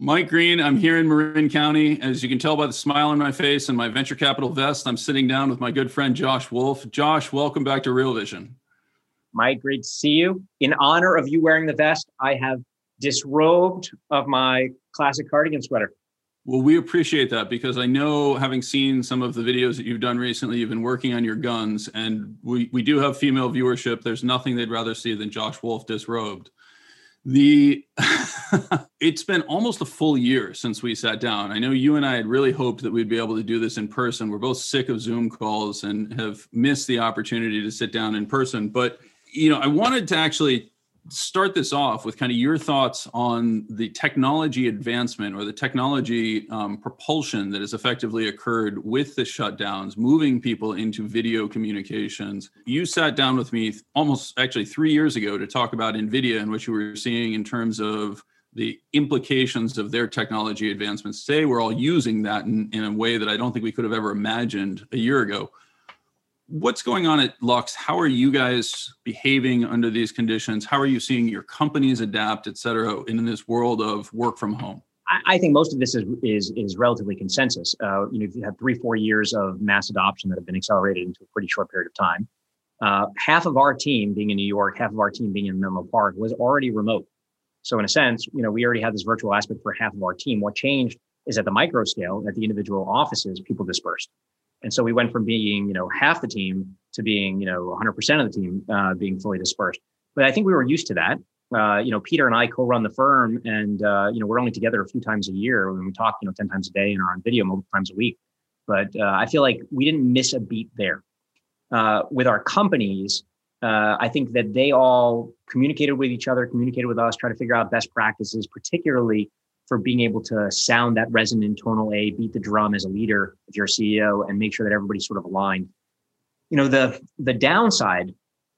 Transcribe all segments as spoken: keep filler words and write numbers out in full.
Mike Green, I'm here in Marin County. As you can tell by the smile on my face and my venture capital vest, I'm sitting down with my good friend, Josh Wolf. Josh, welcome back to Real Vision. Mike, great to see you. In honor of you wearing the vest, I have disrobed of my classic cardigan sweater. Well, we appreciate that because I know, having seen some of the videos that you've done recently, you've been working on your guns, and we, we do have female viewership. There's nothing they'd rather see than Josh Wolf disrobed. The it's been almost a full year since we sat down. I know you and I had really hoped that we'd be able to do this in person. We're both sick of Zoom calls and have missed the opportunity to sit down in person. But, you know, I wanted to actually start this off with kind of your thoughts on the technology advancement or the technology um, propulsion that has effectively occurred with the shutdowns, moving people into video communications. You sat down with me almost actually three years ago to talk about NVIDIA and what you were seeing in terms of the implications of their technology advancements. Today, we're all using that in, in a way that I don't think we could have ever imagined a year ago. What's going on at Lux? How are you guys behaving under these conditions? How are you seeing your companies adapt, et cetera, in this world of work from home? I, I think most of this is is is relatively consensus. Uh, you know, you have three, four years of mass adoption that have been accelerated into a pretty short period of time. Uh, half of our team being in New York, half of our team being in Menlo Park was already remote. So in a sense, you know, we already had this virtual aspect for half of our team. What changed is at the micro scale, at the individual offices, people dispersed. And so we went from being, you know, half the team to being, you know, one hundred percent of the team uh, being fully dispersed. But I think we were used to that. Uh, you know, Peter and I co-run the firm, and uh, you know, we're only together a few times a year. When we talk, you know, ten times a day and are on video multiple times a week. But uh, I feel like we didn't miss a beat there. Uh, with our companies, uh, I think that they all communicated with each other, communicated with us, try to figure out best practices, particularly for being able to sound that resonant tonal A, beat the drum as a leader, if you're a C E O, and make sure that everybody's sort of aligned. You know, the the downside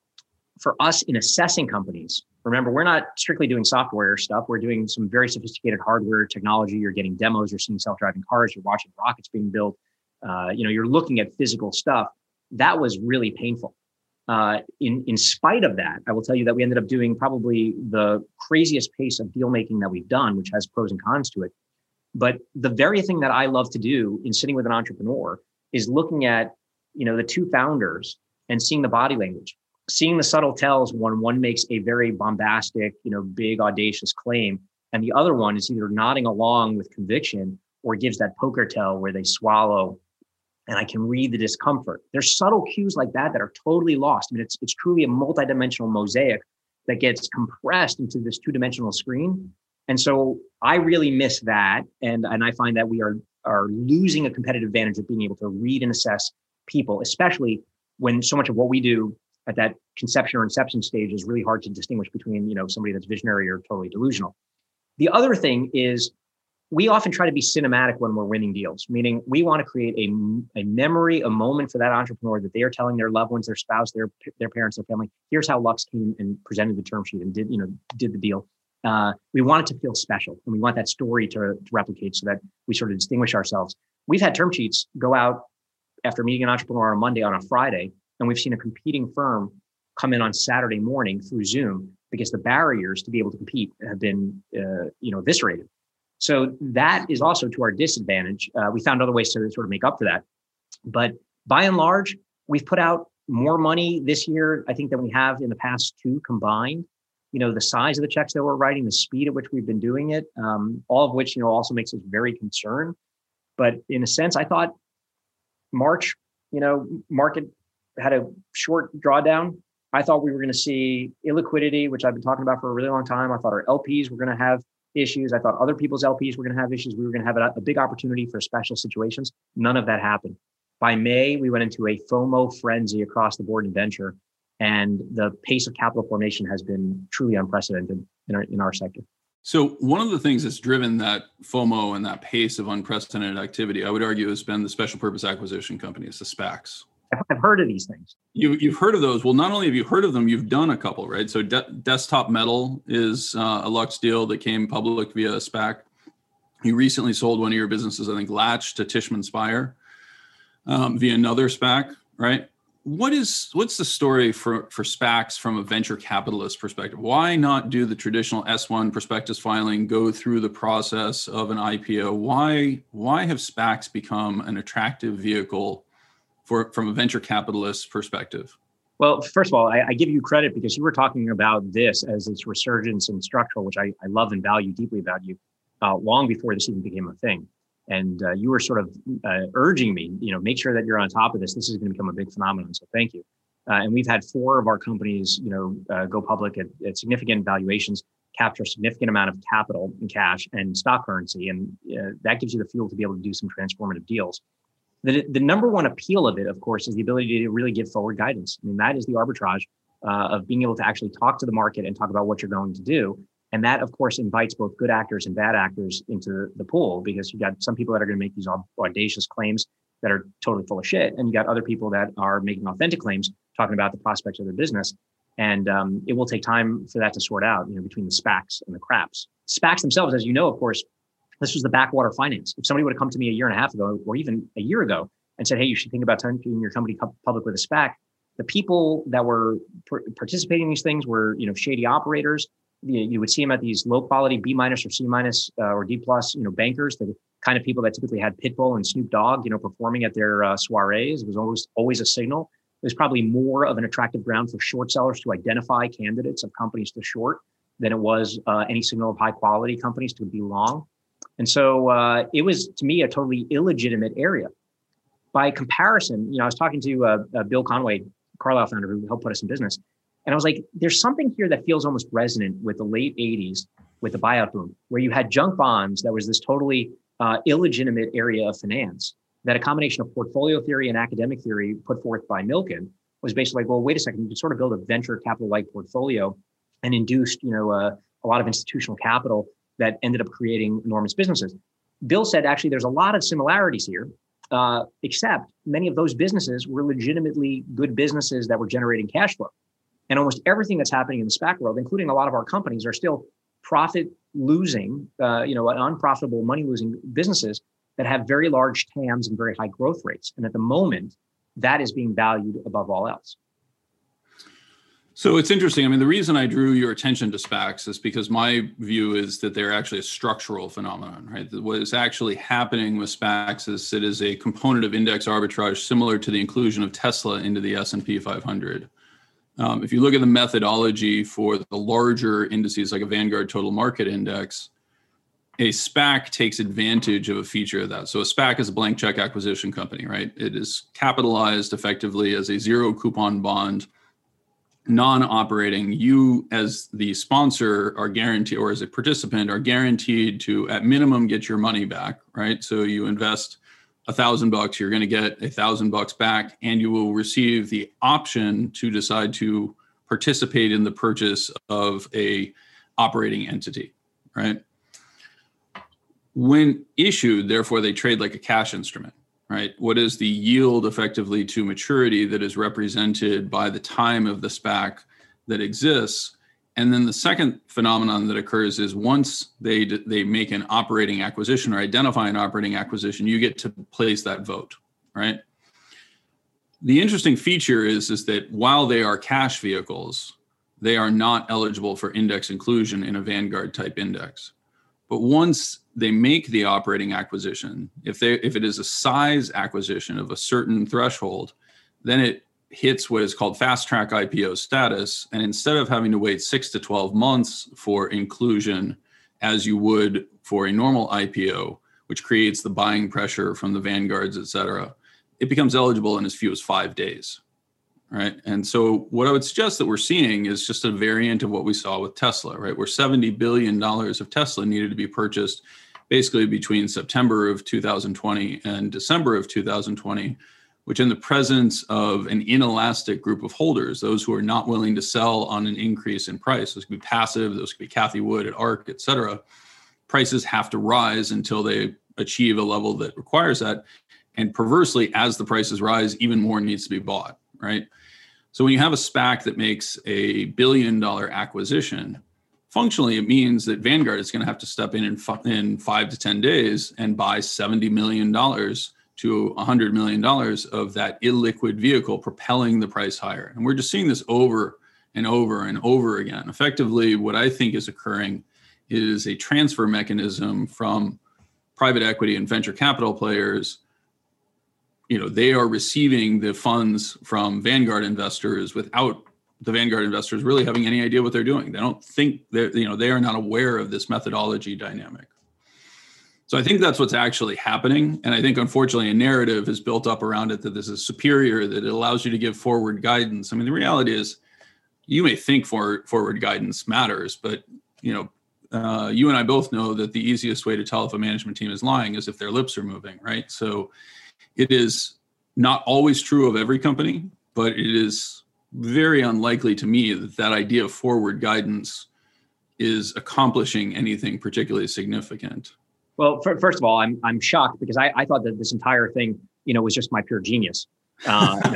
for us in assessing companies, remember, we're not strictly doing software stuff. We're doing some very sophisticated hardware technology. You're getting demos, you're seeing self-driving cars, you're watching rockets being built. Uh, you know, you're looking at physical stuff. That was really painful. Uh, in, in spite of that, I will tell you that we ended up doing probably the craziest pace of deal making that we've done, which has pros and cons to it. But the very thing that I love to do in sitting with an entrepreneur is looking at, you know, the two founders and seeing the body language, seeing the subtle tells when one makes a very bombastic, you know, big audacious claim, and the other one is either nodding along with conviction or gives that poker tell where they swallow. And I can read the discomfort. There's subtle cues like that that are totally lost. I mean, it's it's truly a multidimensional mosaic that gets compressed into this two-dimensional screen. And so I really miss that. And, and I find that we are, are losing a competitive advantage of being able to read and assess people, especially when so much of what we do at that conception or inception stage is really hard to distinguish between, you know, somebody that's visionary or totally delusional. The other thing is, we often try to be cinematic when we're winning deals, meaning we want to create a, a memory, a moment for that entrepreneur that they are telling their loved ones, their spouse, their their parents, their family, here's how Lux came and presented the term sheet and did, you know, did the deal. Uh, we want it to feel special, and we want that story to, to replicate so that we sort of distinguish ourselves. We've had term sheets go out after meeting an entrepreneur on Monday on a Friday, and we've seen a competing firm come in on Saturday morning through Zoom because the barriers to be able to compete have been, uh, you know, eviscerated. So that is also to our disadvantage. Uh, we found other ways to sort of make up for that. But by and large, we've put out more money this year, I think, than we have in the past two combined. You know, the size of the checks that we're writing, the speed at which we've been doing it, um, all of which, you know, also makes us very concerned. But in a sense, I thought March, you know, market had a short drawdown. I thought we were going to see illiquidity, which I've been talking about for a really long time. I thought our L Ps were going to have issues. I thought other people's L Ps were going to have issues. We were going to have a, a big opportunity for special situations. None of that happened. By May, we went into a FOMO frenzy across the board in venture, and the pace of capital formation has been truly unprecedented in our, in our sector. So one of the things that's driven that FOMO and that pace of unprecedented activity, I would argue, has been the special purpose acquisition companies, the SPACs. I've heard of these things. You, you've heard of those. Well, not only have you heard of them, you've done a couple, right? So De- Desktop Metal is uh, a Lux deal that came public via a SPAC. You recently sold one of your businesses, I think Latch, to Tishman Speyer um, via another SPAC, right? what is what's the story for for SPACs from a venture capitalist perspective? Why not do the traditional S one prospectus filing, go through the process of an I P O? Why why have SPACs become an attractive vehicle for from a venture capitalist perspective? Well, first of all, I, I give you credit because you were talking about this as its resurgence in structural, which I, I love and value deeply about you, uh, long before this even became a thing. And uh, you were sort of uh, urging me, you know, make sure that you're on top of this. This is going to become a big phenomenon. So thank you. Uh, and we've had four of our companies, you know, uh, go public at, at significant valuations, capture a significant amount of capital in cash and stock currency. And uh, that gives you the fuel to be able to do some transformative deals. The, the number one appeal of it, of course, is the ability to really give forward guidance. I mean, that is the arbitrage uh, of being able to actually talk to the market and talk about what you're going to do. And that, of course, invites both good actors and bad actors into the pool, because you got some people that are going to make these audacious claims that are totally full of shit. And you got other people that are making authentic claims, talking about the prospects of their business. And um, it will take time for that to sort out, you know, between the SPACs and the craps. SPACs themselves, as you know, of course, this was the backwater finance. If somebody would have come to me a year and a half ago, or even a year ago, and said, hey, you should think about taking your company public with a SPAC, the people that were per- participating in these things were, you know, shady operators. You, you would see them at these low quality B minus or C minus uh, or D plus, you know, bankers, the kind of people that typically had Pitbull and Snoop Dogg, you know, performing at their uh, soirees. It was always always a signal. It was probably more of an attractive ground for short sellers to identify candidates of companies to short than it was uh, any signal of high quality companies to be long. And so uh, it was, to me, a totally illegitimate area. By comparison, you know, I was talking to uh, uh, Bill Conway, Carlyle founder, who helped put us in business. And I was like, there's something here that feels almost resonant with the late eighties, with the buyout boom, where you had junk bonds that was this totally uh, illegitimate area of finance, that a combination of portfolio theory and academic theory put forth by Milken was basically like, well, wait a second, you can sort of build a venture capital-like portfolio and induced, you know, uh, a lot of institutional capital that ended up creating enormous businesses. Bill said, actually, there's a lot of similarities here, uh, except many of those businesses were legitimately good businesses that were generating cash flow. And almost everything that's happening in the SPAC world, including a lot of our companies, are still profit-losing, uh, you know, unprofitable, money-losing businesses that have very large T A Ms and very high growth rates. And at the moment, that is being valued above all else. So it's interesting. I mean, the reason I drew your attention to SPACs is because my view is that they're actually a structural phenomenon, right? What is actually happening with SPACs is it is a component of index arbitrage similar to the inclusion of Tesla into the S and P five hundred. Um, if you look at the methodology for the larger indices like a Vanguard Total Market Index, a SPAC takes advantage of a feature of that. So a SPAC is a blank check acquisition company, right? It is capitalized effectively as a zero coupon bond, non-operating. You as the sponsor are guaranteed, or as a participant are guaranteed to at minimum get your money back, right? So you invest a thousand bucks, you're going to get a thousand bucks back, and you will receive the option to decide to participate in the purchase of a operating entity, right? When issued, therefore, they trade like a cash instrument, right? What is the yield effectively to maturity that is represented by the time of the SPAC that exists? And then the second phenomenon that occurs is once they they make an operating acquisition or identify an operating acquisition, you get to place that vote, right? The interesting feature is, is that while they are cash vehicles, they are not eligible for index inclusion in a Vanguard type index. But once they make the operating acquisition, if they if it is a size acquisition of a certain threshold, then it hits what is called fast track I P O status. And instead of having to wait six to twelve months for inclusion, as you would for a normal I P O, which creates the buying pressure from the Vanguards, et cetera, it becomes eligible in as few as five days, right? And so what I would suggest that we're seeing is just a variant of what we saw with Tesla, right? Where seventy billion dollars of Tesla needed to be purchased basically between September of two thousand twenty and December of two thousand twenty, which in the presence of an inelastic group of holders, those who are not willing to sell on an increase in price, those could be passive, those could be Cathie Wood at ARK, et cetera, prices have to rise until they achieve a level that requires that. And perversely, as the prices rise, even more needs to be bought, right? So when you have a SPAC that makes a billion dollar acquisition, functionally, it means that Vanguard is going to have to step in in, f- in five to ten days and buy seventy million dollars to one hundred million dollars of that illiquid vehicle propelling the price higher. And we're just seeing this over and over and over again. Effectively, what I think is occurring is a transfer mechanism from private equity and venture capital players. You know, they are receiving the funds from Vanguard investors without the Vanguard investors really having any idea what they're doing. They don't think that, you know, they are not aware of this methodology dynamic. So I think that's what's actually happening. And I think, unfortunately, a narrative is built up around it that this is superior, that it allows you to give forward guidance. I mean, the reality is you may think for forward guidance matters, but, you know, uh, you and I both know that the easiest way to tell if a management team is lying is if their lips are moving, right? So it is not always true of every company, but it is very unlikely to me that that idea of forward guidance is accomplishing anything particularly significant. Well, for, first of all, I'm I'm shocked because I, I thought that this entire thing, you know, was just my pure genius. Uh, you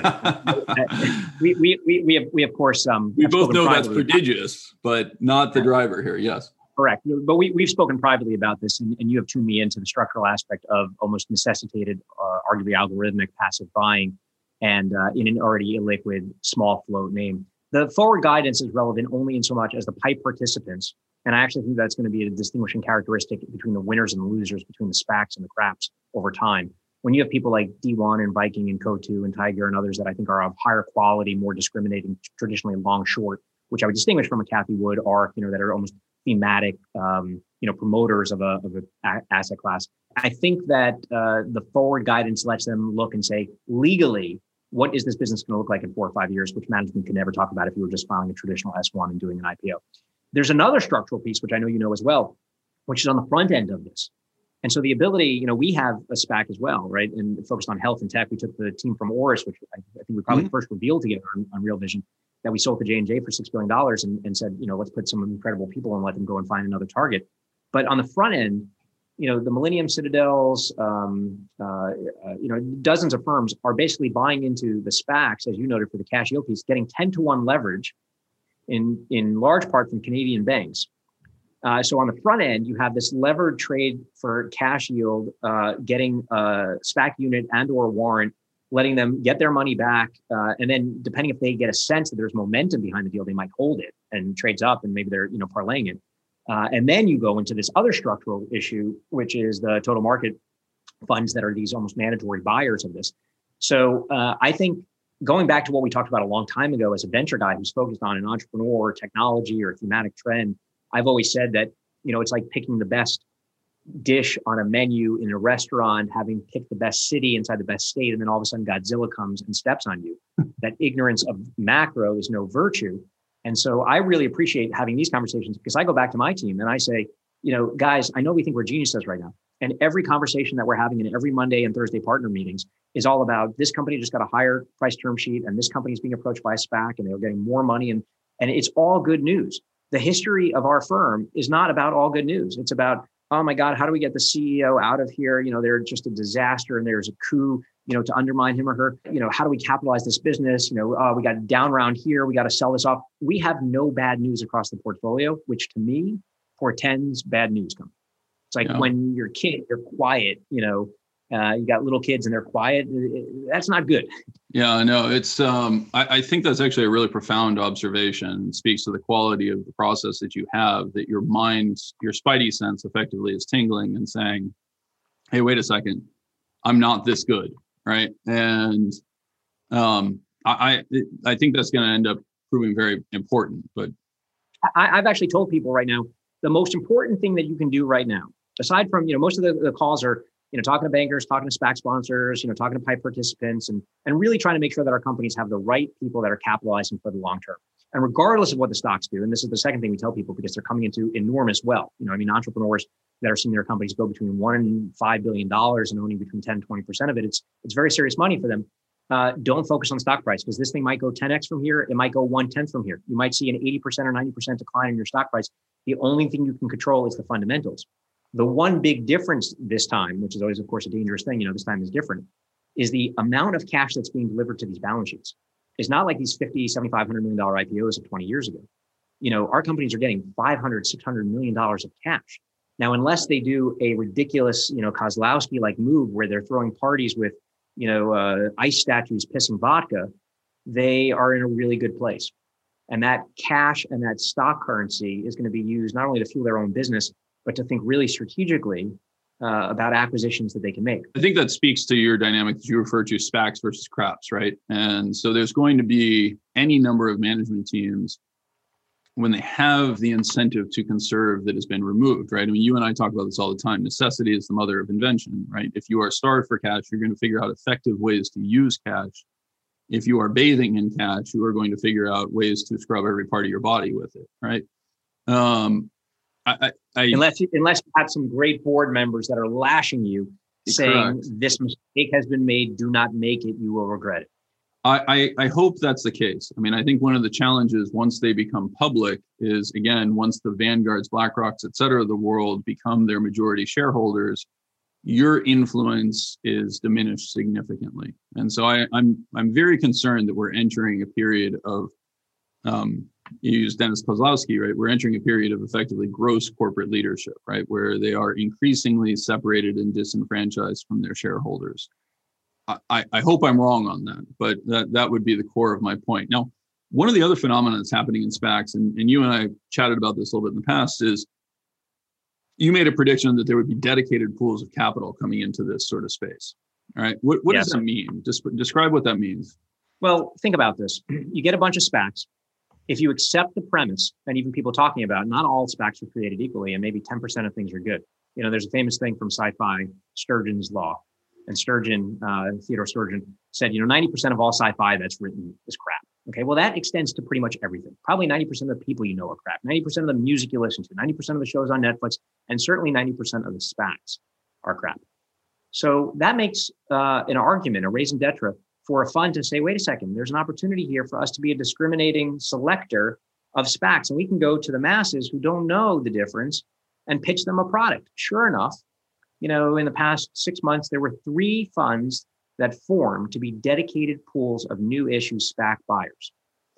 know, we, we we we have we of course um, we both know that's prodigious, but not the driver here. Yes, correct. But we we've spoken privately about this, and, and you have tuned me into the structural aspect of almost necessitated, uh, arguably algorithmic passive buying, and uh, in an already illiquid small float name. The forward guidance is relevant only in so much as the pipe participants. And I actually think that's going to be a distinguishing characteristic between the winners and the losers, between the SPACs and the craps over time. When you have people like D one and Viking and Coatue and Tiger and others that I think are of higher quality, more discriminating, traditionally long short, which I would distinguish from a Cathie Wood, ARK, you know, that are almost thematic, um, you know, promoters of a of an asset class. I think that uh, the forward guidance lets them look and say, legally, what is this business going to look like in four or five years, which management can never talk about if you were just filing a traditional S one and doing an I P O. There's another structural piece, which I know you know as well, which is on the front end of this. And so the ability, you know, we have a SPAC as well, right? And focused on health and tech. We took the team from Auris, which I, I think we probably mm-hmm. first revealed together on, on Real Vision, that we sold to J and J for six billion dollars and, and said, you know, let's put some incredible people and let them go and find another target. But on the front end, you know, the Millennium Citadels, um, uh, uh, you know, dozens of firms are basically buying into the SPACs, as you noted, for the cash yield piece, getting ten to one leverage in, in large part from Canadian banks. Uh, so on the front end, you have this levered trade for cash yield, uh, getting a SPAC unit and or a warrant, letting them get their money back. Uh, and then depending if they get a sense that there's momentum behind the deal, they might hold it and trades up and maybe they're, you know, parlaying it. Uh, and then you go into this other structural issue, which is the total market funds that are these almost mandatory buyers of this. So uh, I think going back to what we talked about a long time ago as a venture guy who's focused on an entrepreneur, technology, or thematic trend, I've always said that, you know, it's like picking the best dish on a menu in a restaurant, having picked the best city inside the best state, and then all of a sudden Godzilla comes and steps on you. That ignorance of macro is no virtue. And so I really appreciate having these conversations because I go back to my team and I say, you know, guys, I know we think we're geniuses right now. And every conversation that we're having in every Monday and Thursday partner meetings is all about this company just got a higher price term sheet and this company is being approached by a SPAC and they're getting more money. And, and it's all good news. The history of our firm is not about all good news. It's about, oh my God, how do we get the C E O out of here? You know, they're just a disaster and there's a coup, you know, to undermine him or her. You know, how do we capitalize this business? You know, uh, we got down round here. We got to sell this off. We have no bad news across the portfolio, which to me portends bad news coming. It's like yeah. when you're a kid, you're quiet, you know, uh, you got little kids and they're quiet. That's not good. Yeah, no, it's, um, I, I think that's actually a really profound observation. It speaks to the quality of the process that you have, that your mind, your spidey sense effectively is tingling and saying, hey, wait a second, I'm not this good, right? And um, I, I, I think that's going to end up proving very important. But I, I've actually told people right now, the most important thing that you can do right now, aside from, you know, most of the, the calls are, you know, talking to bankers, talking to SPAC sponsors, you know, talking to pipe participants, and and really trying to make sure that our companies have the right people that are capitalizing for the long term. And regardless of what the stocks do, and this is the second thing we tell people because they're coming into enormous wealth. You know, I mean, entrepreneurs that are seeing their companies go between one and five billion dollars and owning between ten and twenty percent of it. It's it's very serious money for them. Uh, don't focus on stock price because this thing might go ten x from here. It might go one tenth from here. You might see an eighty percent or ninety percent decline in your stock price. The only thing you can control is the fundamentals. The one big difference this time, which is always, of course, a dangerous thing, you know, this time is different, is the amount of cash that's being delivered to these balance sheets. It's not like these fifty, seventy-five, one hundred million dollars I P Os of twenty years ago. You know, our companies are getting five hundred, six hundred million dollars of cash. Now, unless they do a ridiculous, you know, Kozlowski-like move where they're throwing parties with, you know, uh, ice statues pissing vodka, they are in a really good place. And that cash and that stock currency is going to be used not only to fuel their own business, but to think really strategically uh, about acquisitions that they can make. I think that speaks to your dynamic that you refer to, SPACs versus craps, right? And so there's going to be any number of management teams when they have the incentive to conserve that has been removed, right? I mean, you and I talk about this all the time. Necessity is the mother of invention, right? If you are starved for cash, you're going to figure out effective ways to use cash. If you are bathing in cash, you are going to figure out ways to scrub every part of your body with it, right? Um, I, I, I, unless you, unless you have some great board members that are lashing you, saying correct. This mistake has been made, do not make it, you will regret it. I, I hope that's the case. I mean, I think one of the challenges once they become public is, again, once the Vanguards, BlackRocks, et cetera, of the world become their majority shareholders, your influence is diminished significantly. And so I, I'm I'm very concerned that we're entering a period of, um, you use Dennis Kozlowski, right? We're entering a period of effectively gross corporate leadership, right? Where they are increasingly separated and disenfranchised from their shareholders. I, I hope I'm wrong on that, but that, that would be the core of my point. Now, one of the other phenomena that's happening in SPACs, and, and you and I chatted about this a little bit in the past, is you made a prediction that there would be dedicated pools of capital coming into this sort of space. All right. What, what yes. does that mean? Just describe what that means. Well, think about this. You get a bunch of SPACs. If you accept the premise, and even people talking about, not all SPACs are created equally, and maybe ten percent of things are good. You know, there's a famous thing from sci-fi, Sturgeon's Law. And Sturgeon, uh, Theodore Sturgeon said, you know, ninety percent of all sci-fi that's written is crap. Okay, well, that extends to pretty much everything. Probably ninety percent of the people you know are crap. ninety percent of the music you listen to, ninety percent of the shows on Netflix, and certainly ninety percent of the SPACs are crap. So that makes uh, an argument, a raison d'etre, for a fund to say, wait a second, there's an opportunity here for us to be a discriminating selector of SPACs. And we can go to the masses who don't know the difference and pitch them a product. Sure enough, you know, in the past six months, there were three funds that formed to be dedicated pools of new issue SPAC buyers.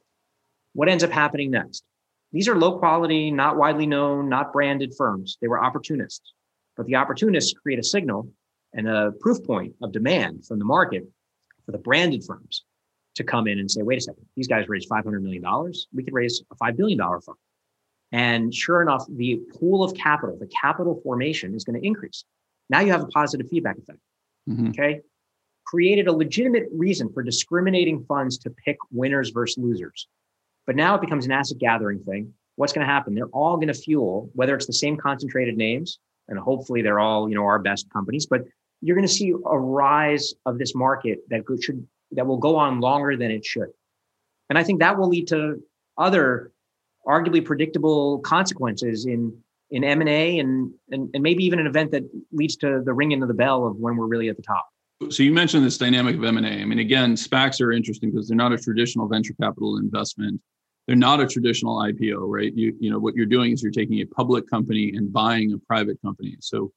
What ends up happening next? These are low quality, not widely known, not branded firms. They were opportunists, but the opportunists create a signal and a proof point of demand from the market for the branded firms to come in and say, wait a second, these guys raised five hundred million dollars. We could raise a five billion dollars fund. And sure enough, the pool of capital, the capital formation is going to increase. Now you have a positive feedback effect, mm-hmm. okay? Created a legitimate reason for discriminating funds to pick winners versus losers. But now it becomes an asset gathering thing. What's going to happen? They're all going to fuel, whether it's the same concentrated names, and hopefully they're all, you know, our best companies, but you're going to see a rise of this market that could, should, that will go on longer than it should. And I think that will lead to other arguably predictable consequences in in M and A and, and and maybe even an event that leads to the ringing of the bell of when we're really at the top. So you mentioned this dynamic of M and A. I mean, again, SPACs are interesting because they're not a traditional venture capital investment. They're not a traditional I P O, right? You you know, what you're doing is you're taking a public company and buying a private company. So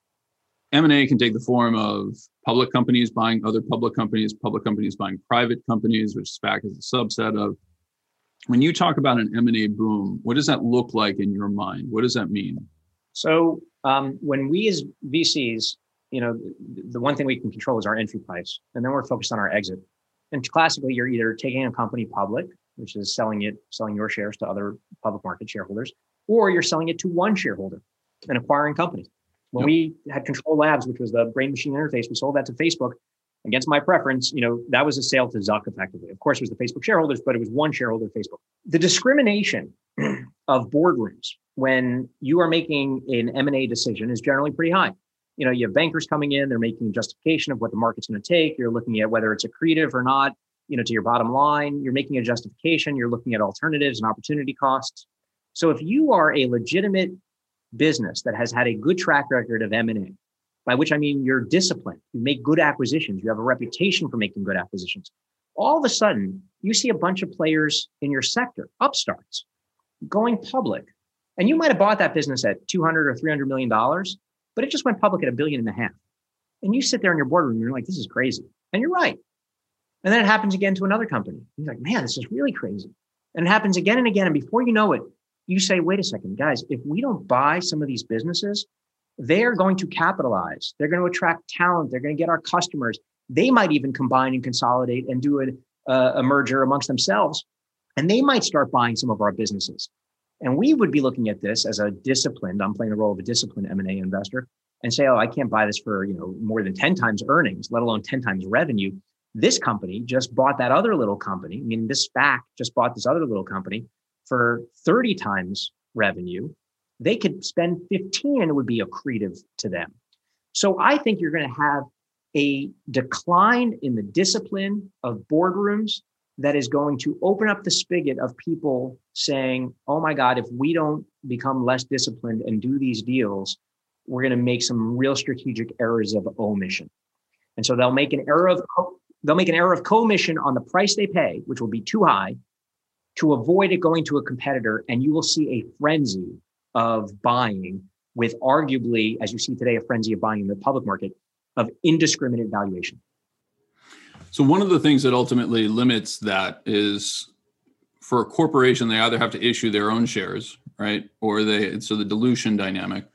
M and A can take the form of public companies buying other public companies, public companies buying private companies, which SPAC is a subset of. When you talk about an M and A boom, what does that look like in your mind? What does that mean? So um, when we as V Cs, you know, the, the one thing we can control is our entry price, and then we're focused on our exit. And classically, you're either taking a company public, which is selling it, selling your shares to other public market shareholders, or you're selling it to one shareholder and acquiring companies. When yep. we had Control Labs, which was the brain machine interface, we sold that to Facebook. Against my preference, you know, that was a sale to Zuck effectively. Of course, it was the Facebook shareholders, but it was one shareholder of Facebook. The discrimination of boardrooms when you are making an M and A decision is generally pretty high. You know, you have bankers coming in, they're making a justification of what the market's going to take. You're looking at whether it's accretive or not, you know, to your bottom line. You're making a justification. You're looking at alternatives and opportunity costs. So if you are a legitimate business that has had a good track record of M and A, by which I mean you're disciplined, you make good acquisitions, you have a reputation for making good acquisitions. All of a sudden, you see a bunch of players in your sector, upstarts, going public. And you might have bought that business at two hundred or three hundred million dollars, but it just went public at a billion and a half. And you sit there in your boardroom and you're like, this is crazy. And you're right. And then it happens again to another company. You're like, man, this is really crazy. And it happens again and again. And before you know it, you say, wait a second, guys, if we don't buy some of these businesses, they are going to capitalize. They're going to attract talent. They're going to get our customers. They might even combine and consolidate and do a, a merger amongst themselves. And they might start buying some of our businesses. And we would be looking at this as a disciplined, I'm playing the role of a disciplined M and A investor, and say, oh, I can't buy this for, you know, more than ten times earnings, let alone ten times revenue. This company just bought that other little company. I mean, this SPAC just bought this other little company for thirty times revenue. They could spend fifteen and it would be accretive to them. So I think you're going to have a decline in the discipline of boardrooms that is going to open up the spigot of people saying, oh my God, if we don't become less disciplined and do these deals, we're going to make some real strategic errors of omission. And so they'll make an error of they'll make an error of commission on the price they pay, which will be too high, to avoid it going to a competitor. And you will see a frenzy of buying with arguably, as you see today, a frenzy of buying in the public market of indiscriminate valuation. So one of the things that ultimately limits that is for a corporation, they either have to issue their own shares, right? Or they, so the dilution dynamic,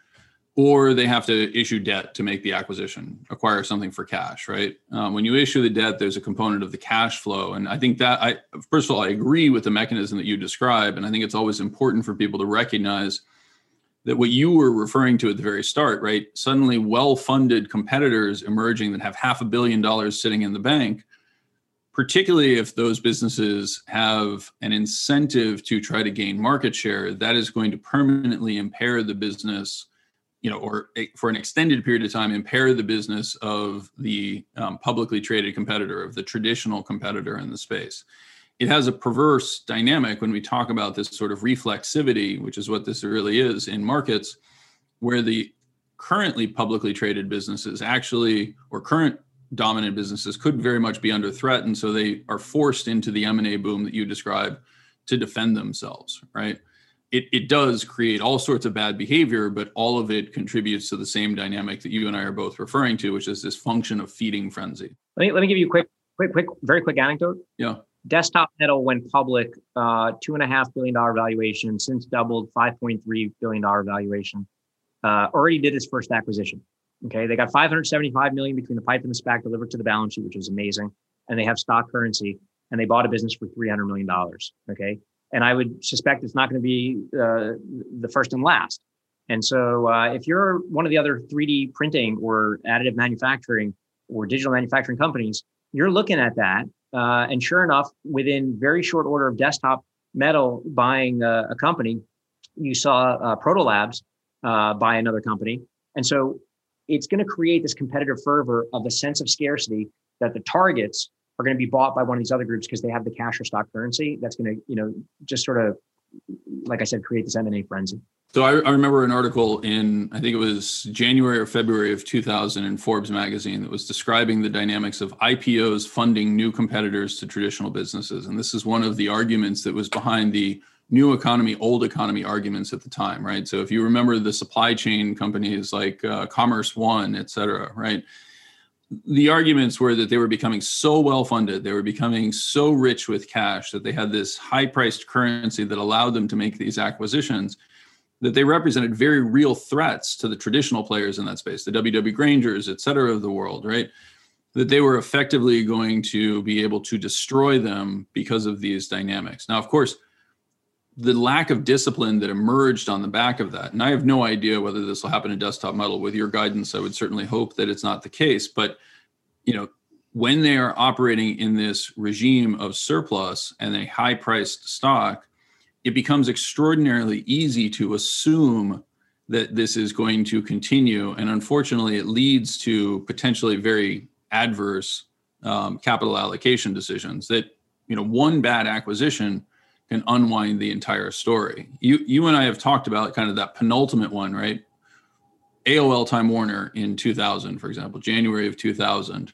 or they have to issue debt to make the acquisition, acquire something for cash, right? Um, when you issue the debt, there's a component of the cash flow. And I think that I, first of all, I agree with the mechanism that you describe. And I think it's always important for people to recognize that what you were referring to at the very start, right? Suddenly well-funded competitors emerging that have half a billion dollars sitting in the bank, particularly if those businesses have an incentive to try to gain market share, that is going to permanently impair the business, you know, or for an extended period of time, impair the business of the um, publicly traded competitor, of the traditional competitor in the space. It has a perverse dynamic when we talk about this sort of reflexivity, which is what this really is in markets, where the currently publicly traded businesses actually, or current dominant businesses could very much be under threat. And so they are forced into the M and A boom that you describe to defend themselves, right? It, it does create all sorts of bad behavior, but all of it contributes to the same dynamic that you and I are both referring to, which is this function of feeding frenzy. Let me, let me give you a quick, quick, quick, very quick anecdote. Yeah. Desktop Metal went public, uh, two and a half billion dollar valuation, since doubled, five point three billion dollar valuation. Uh, already did its first acquisition. Okay, they got five hundred seventy-five million between the pipe and the SPAC delivered to the balance sheet, which is amazing, and they have stock currency, and they bought a business for three hundred million dollars. Okay, and I would suspect it's not going to be uh, the first and last. And so, uh, if you're one of the other three D printing or additive manufacturing or digital manufacturing companies, you're looking at that. Uh, and sure enough, within very short order of Desktop Metal buying uh, a company, you saw uh, Proto Labs uh, buy another company. And so it's going to create this competitive fervor of a sense of scarcity that the targets are going to be bought by one of these other groups because they have the cash or stock currency. That's going to, you know, just sort of, like I said, create this M and A frenzy. So I, I remember an article in, I think it was January or February of two thousand in Forbes magazine that was describing the dynamics of I P Os funding new competitors to traditional businesses. And this is one of the arguments that was behind the new economy, old economy arguments at the time, right? So if you remember the supply chain companies like uh, Commerce One, et cetera, right? The arguments were that they were becoming so well-funded, they were becoming so rich with cash that they had this high-priced currency that allowed them to make these acquisitions, that they represented very real threats to the traditional players in that space, the W W Grangers, et cetera, of the world, right? That they were effectively going to be able to destroy them because of these dynamics. Now, of course, the lack of discipline that emerged on the back of that, and I have no idea whether this will happen in Desktop Metal. With your guidance, I would certainly hope that it's not the case. But, you know, when they are operating in this regime of surplus and a high-priced stock, it becomes extraordinarily easy to assume that this is going to continue. And unfortunately, it leads to potentially very adverse um, capital allocation decisions that, you know, one bad acquisition can unwind the entire story. You you and I have talked about kind of that penultimate one, right? A O L Time Warner in two thousand, for example, January of two thousand.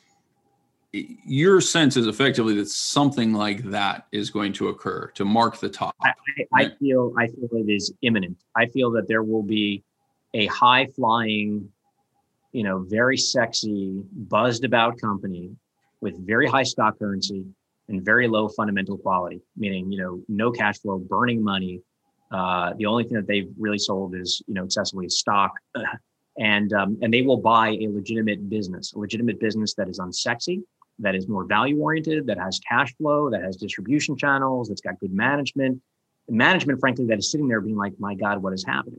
Your sense is effectively that something like that is going to occur to mark the top. I, I feel I feel it is imminent. I feel that there will be a high flying, you know, very sexy, buzzed about company with very high stock currency and very low fundamental quality, meaning, you know, no cash flow, burning money, Uh, the only thing that they've really sold is, you know, excessively stock, and um, and they will buy a legitimate business, a legitimate business that is unsexy, that is more value oriented, that has cash flow, that has distribution channels, that's got good management, management, frankly, that is sitting there being like, my God, what is happening?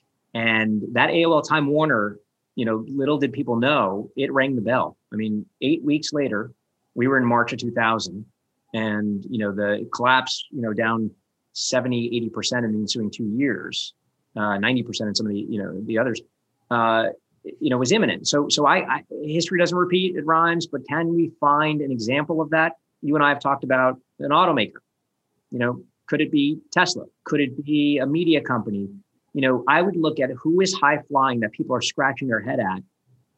And that A O L Time Warner, you know, little did people know, it rang the bell. I mean, eight weeks later, we were in March of two thousand, and, you know, the collapse, you know, down seventy, eighty percent in the ensuing two years, uh, ninety percent in some of the, you know, the others, uh, you know, was imminent. So, so I, I, history doesn't repeat, it rhymes, but can we find an example of that? You and I have talked about an automaker. You know, could it be Tesla? Could it be a media company? You know, I would look at who is high flying that people are scratching their head at.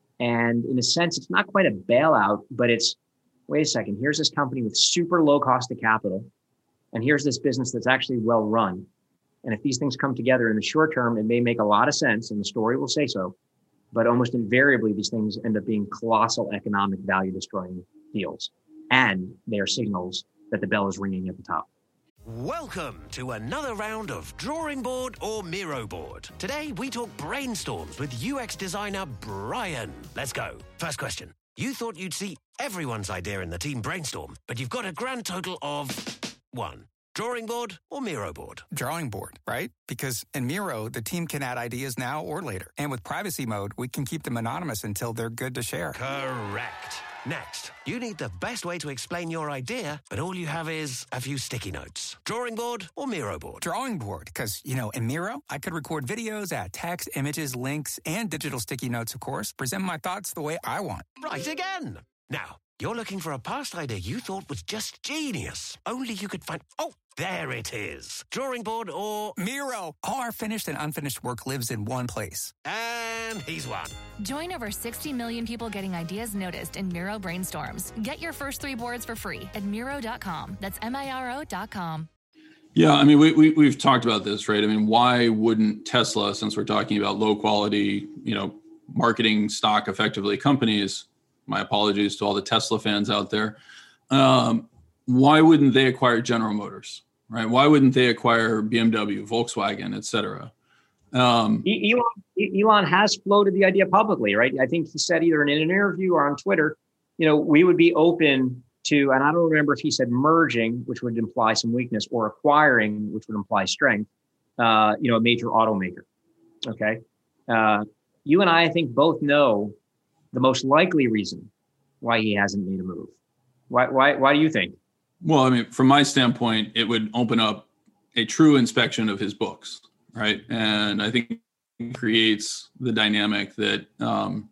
And in a sense, it's not quite a bailout, but it's, wait a second, here's this company with super low cost of capital. And here's this business that's actually well run. And if these things come together in the short term, it may make a lot of sense, and the story will say so. But almost invariably, these things end up being colossal economic value destroying deals. And they are signals that the bell is ringing at the top. Welcome to another round of Drawing Board or Miro Board. Today, we talk brainstorms with U X designer Brian. Let's go. First question. You thought you'd see everyone's idea in the team brainstorm, but you've got a grand total of one. Drawing board or Miro board? Drawing board, right? Because in Miro, the team can add ideas now or later. And with privacy mode, we can keep them anonymous until they're good to share. Correct. Next, you need the best way to explain your idea, but all you have is a few sticky notes. Drawing board or Miro board? Drawing board, because, you know, in Miro, I could record videos, add text, images, links, and digital sticky notes, of course, present my thoughts the way I want. Right again. Now, you're looking for a past idea you thought was just genius. Only you could find... Oh, there it is. Drawing board or... Miro. All our finished and unfinished work lives in one place. And he's won. Join over sixty million people getting ideas noticed in Miro Brainstorms. Get your first three boards for free at Miro dot com. That's M I R O dot com. Yeah, I mean, we, we, we've talked about this, right? I mean, why wouldn't Tesla, since we're talking about low quality, you know, marketing stock effectively companies, my apologies to all the Tesla fans out there, um, why wouldn't they acquire General Motors, right? Why wouldn't they acquire B M W, Volkswagen, et cetera? Um, Elon, Elon has floated the idea publicly, right? I think he said either in an interview or on Twitter, you know, we would be open to, and I don't remember if he said merging, which would imply some weakness, or acquiring, which would imply strength, uh, you know, a major automaker. Okay. Uh, you and I, I think, both know the most likely reason why he hasn't made a move. Why, why, why do you think? Well, I mean, from my standpoint, it would open up a true inspection of his books, right? And I think it creates the dynamic that um,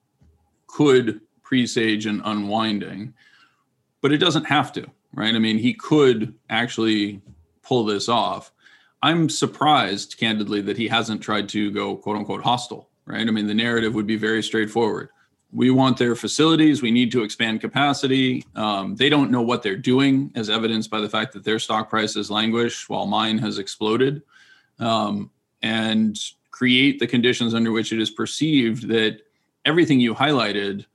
could presage an unwinding, but it doesn't have to, right? I mean, he could actually pull this off. I'm surprised, candidly, that he hasn't tried to go, quote unquote, hostile, right? I mean, the narrative would be very straightforward. We want their facilities. We need to expand capacity. Um, they don't know what they're doing, as evidenced by the fact that their stock prices languish while mine has exploded, um, and create the conditions under which it is perceived that everything you highlighted,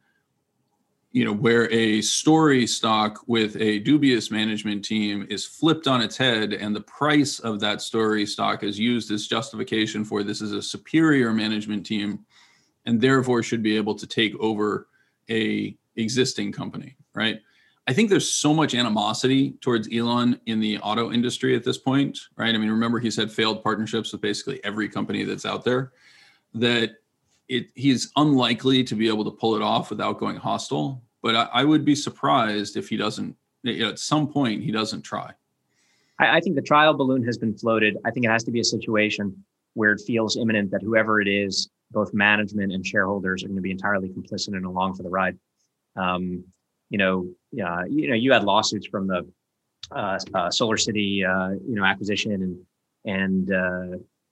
you know, where a story stock with a dubious management team is flipped on its head and the price of that story stock is used as justification for this is a superior management team and therefore should be able to take over a existing company, right? I think there's so much animosity towards Elon in the auto industry at this point, right? I mean, remember he's had failed partnerships with basically every company that's out there, that it he's unlikely to be able to pull it off without going hostile. But I, I would be surprised if he doesn't, you know, at some point he doesn't try. I, I think the trial balloon has been floated. I think it has to be a situation where it feels imminent that whoever it is, both management and shareholders, are going to be entirely complicit and along for the ride. Um, you know, uh, you know, you had lawsuits from the uh, uh, Solar City, uh, you know, acquisition, and and uh,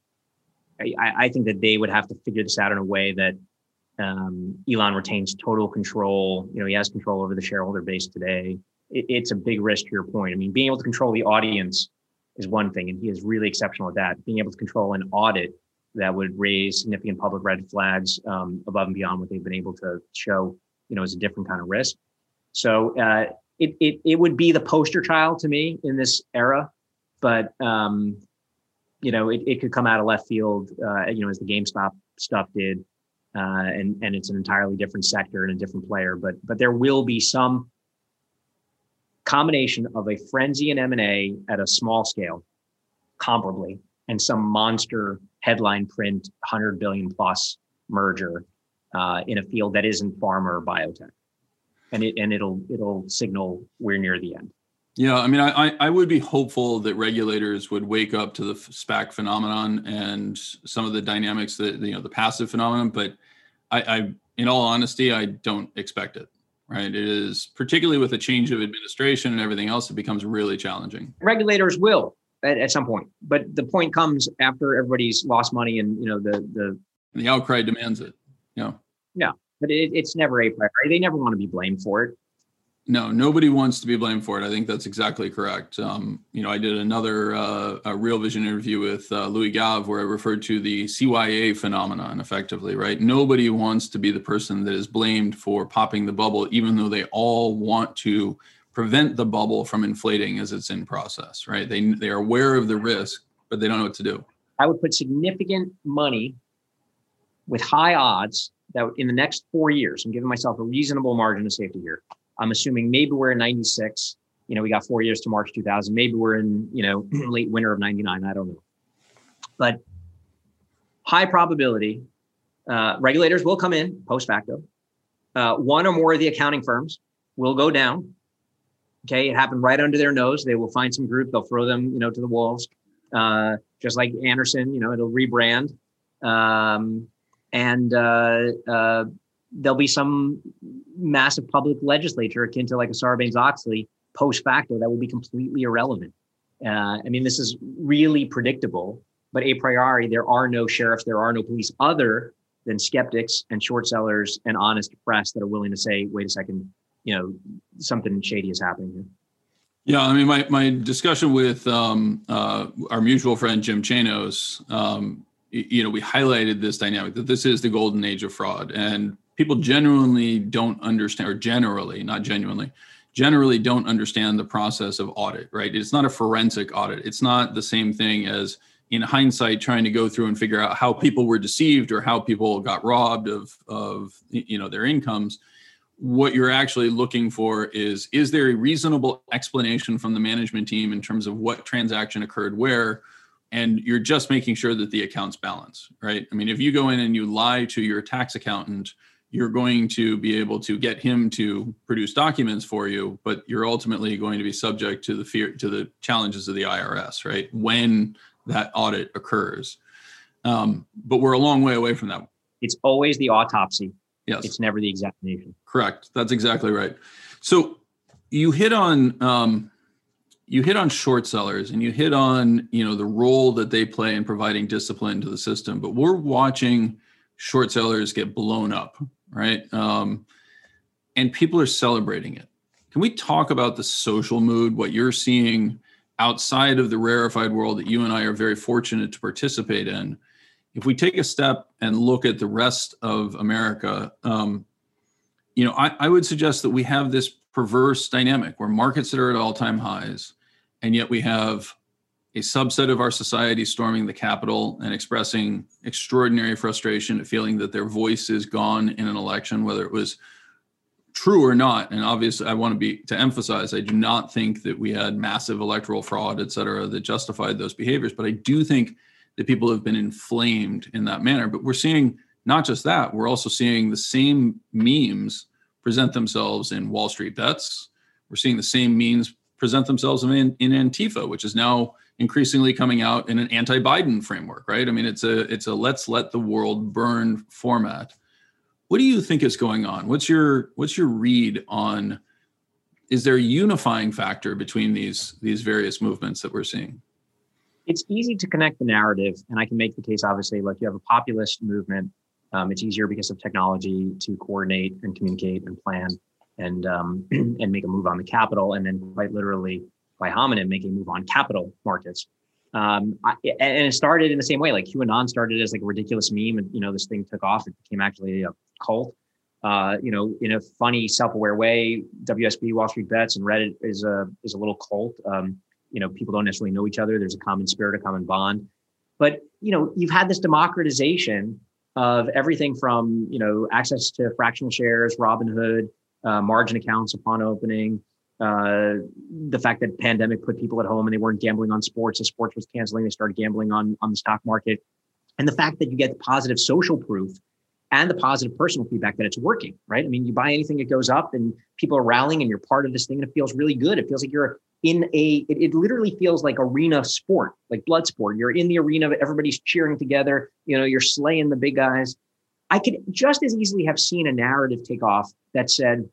I, I think that they would have to figure this out in a way that um, Elon retains total control. You know, he has control over the shareholder base today. It, it's a big risk, to your point. I mean, being able to control the audience is one thing, and he is really exceptional at that. Being able to control an audit that would raise significant public red flags um, above and beyond what they've been able to show, you know, is a different kind of risk. So uh, it, it it would be the poster child to me in this era. But, um, you know, it, it could come out of left field, uh, you know, as the GameStop stuff did. Uh, and, and it's an entirely different sector and a different player, but, but there will be some combination of a frenzy in M and A at a small scale, comparably, and some monster headline print, one hundred billion plus merger uh, in a field that isn't pharma or biotech. And it, and it'll, it'll signal we're near the end. Yeah, I mean, I, I would be hopeful that regulators would wake up to the SPAC phenomenon and some of the dynamics that, you know, the passive phenomenon, but I, I, in all honesty, I don't expect it, right? It is, particularly with a change of administration and everything else, it becomes really challenging. Regulators will at, at some point, but the point comes after everybody's lost money and, you know, the, the, the outcry demands it. Yeah. Yeah, but it, it's never a priority. They never want to be blamed for it. No, nobody wants to be blamed for it. I think that's exactly correct. Um, you know, I did another uh, a Real Vision interview with uh, Louis Gave where I referred to the C Y A phenomenon effectively, right? Nobody wants to be the person that is blamed for popping the bubble, even though they all want to prevent the bubble from inflating as it's in process, right? They, they are aware of the risk, but they don't know what to do. I would put significant money with high odds that in the next four years, I'm giving myself a reasonable margin of safety here. I'm assuming maybe we're in ninety-six, you know, we got four years to March two thousand. Maybe we're in, you know, late winter of ninety-nine. I don't know. But high probability, uh, regulators will come in post facto. Uh, one or more of the accounting firms will go down. Okay. It happened right under their nose. They will find some group. They'll throw them, you know, to the wolves. Uh, just like Anderson, you know, it'll rebrand. Um, and, uh, uh, there'll be some massive public legislature akin to like a Sarbanes-Oxley post facto that will be completely irrelevant. Uh, I mean, this is really predictable, but a priori, there are no sheriffs, there are no police other than skeptics and short sellers and honest press that are willing to say, wait a second, you know, something shady is happening here. Yeah, I mean, my, my discussion with um, uh, our mutual friend, Jim Chanos, um, you know, we highlighted this dynamic that this is the golden age of fraud, and people genuinely don't understand, or generally, not genuinely, generally don't understand the process of audit, right? It's not a forensic audit. It's not the same thing as in hindsight trying to go through and figure out how people were deceived or how people got robbed of, of you know, their incomes. What you're actually looking for is, is there a reasonable explanation from the management team in terms of what transaction occurred where, and you're just making sure that the accounts balance, right? I mean, if you go in and you lie to your tax accountant, you're going to be able to get him to produce documents for you, but you're ultimately going to be subject to the fear, to the challenges of the I R S, right? When that audit occurs. Um, but we're a long way away from that. It's always the autopsy. Yes. It's never the examination. Correct. That's exactly right. So you hit on, um, you hit on short sellers and you hit on, you know, the role that they play in providing discipline to the system, but we're watching short sellers get blown up, right? Um, and people are celebrating it. Can we talk about the social mood, what you're seeing outside of the rarefied world that you and I are very fortunate to participate in? If we take a step and look at the rest of America, um, you know, I, I would suggest that we have this perverse dynamic where markets that are at all-time highs, and yet we have a subset of our society storming the Capitol and expressing extraordinary frustration at feeling that their voice is gone in an election, whether it was true or not. And obviously, I want to be to emphasize, I do not think that we had massive electoral fraud, et cetera, that justified those behaviors. But I do think that people have been inflamed in that manner. But we're seeing not just that, we're also seeing the same memes present themselves in Wall Street Bets. We're seeing the same memes present themselves in, in Antifa, which is now increasingly coming out in an anti-Biden framework, right? I mean, it's a it's a let's let the world burn format. What do you think is going on? What's your what's your read on, is there a unifying factor between these these various movements that we're seeing? It's easy to connect the narrative, and I can make the case, obviously, like you have a populist movement. Um, it's easier because of technology to coordinate and communicate and plan and um, and make a move on the Capitol, and then quite literally by hominem make a move on capital markets. Um, I, and it started in the same way, like QAnon started as like a ridiculous meme, and you know this thing took off. It became actually a cult. Uh, you know, in a funny, self-aware way, W S B, Wall Street Bets, and Reddit is a is a little cult. Um, you know, people don't necessarily know each other. There's a common spirit, a common bond. But, you know, you've had this democratization of everything from, you know, access to fractional shares, Robinhood, uh, margin accounts upon opening, uh, the fact that pandemic put people at home and they weren't gambling on sports. As sports was canceling, they started gambling on, on the stock market. And the fact that you get the positive social proof and the positive personal feedback that it's working, right? I mean, you buy anything, it goes up and people are rallying and you're part of this thing and it feels really good. It feels like you're in a, it, it literally feels like arena sport, like blood sport. You're in the arena, everybody's cheering together. You know, you're slaying the big guys. I could just as easily have seen a narrative take off that said,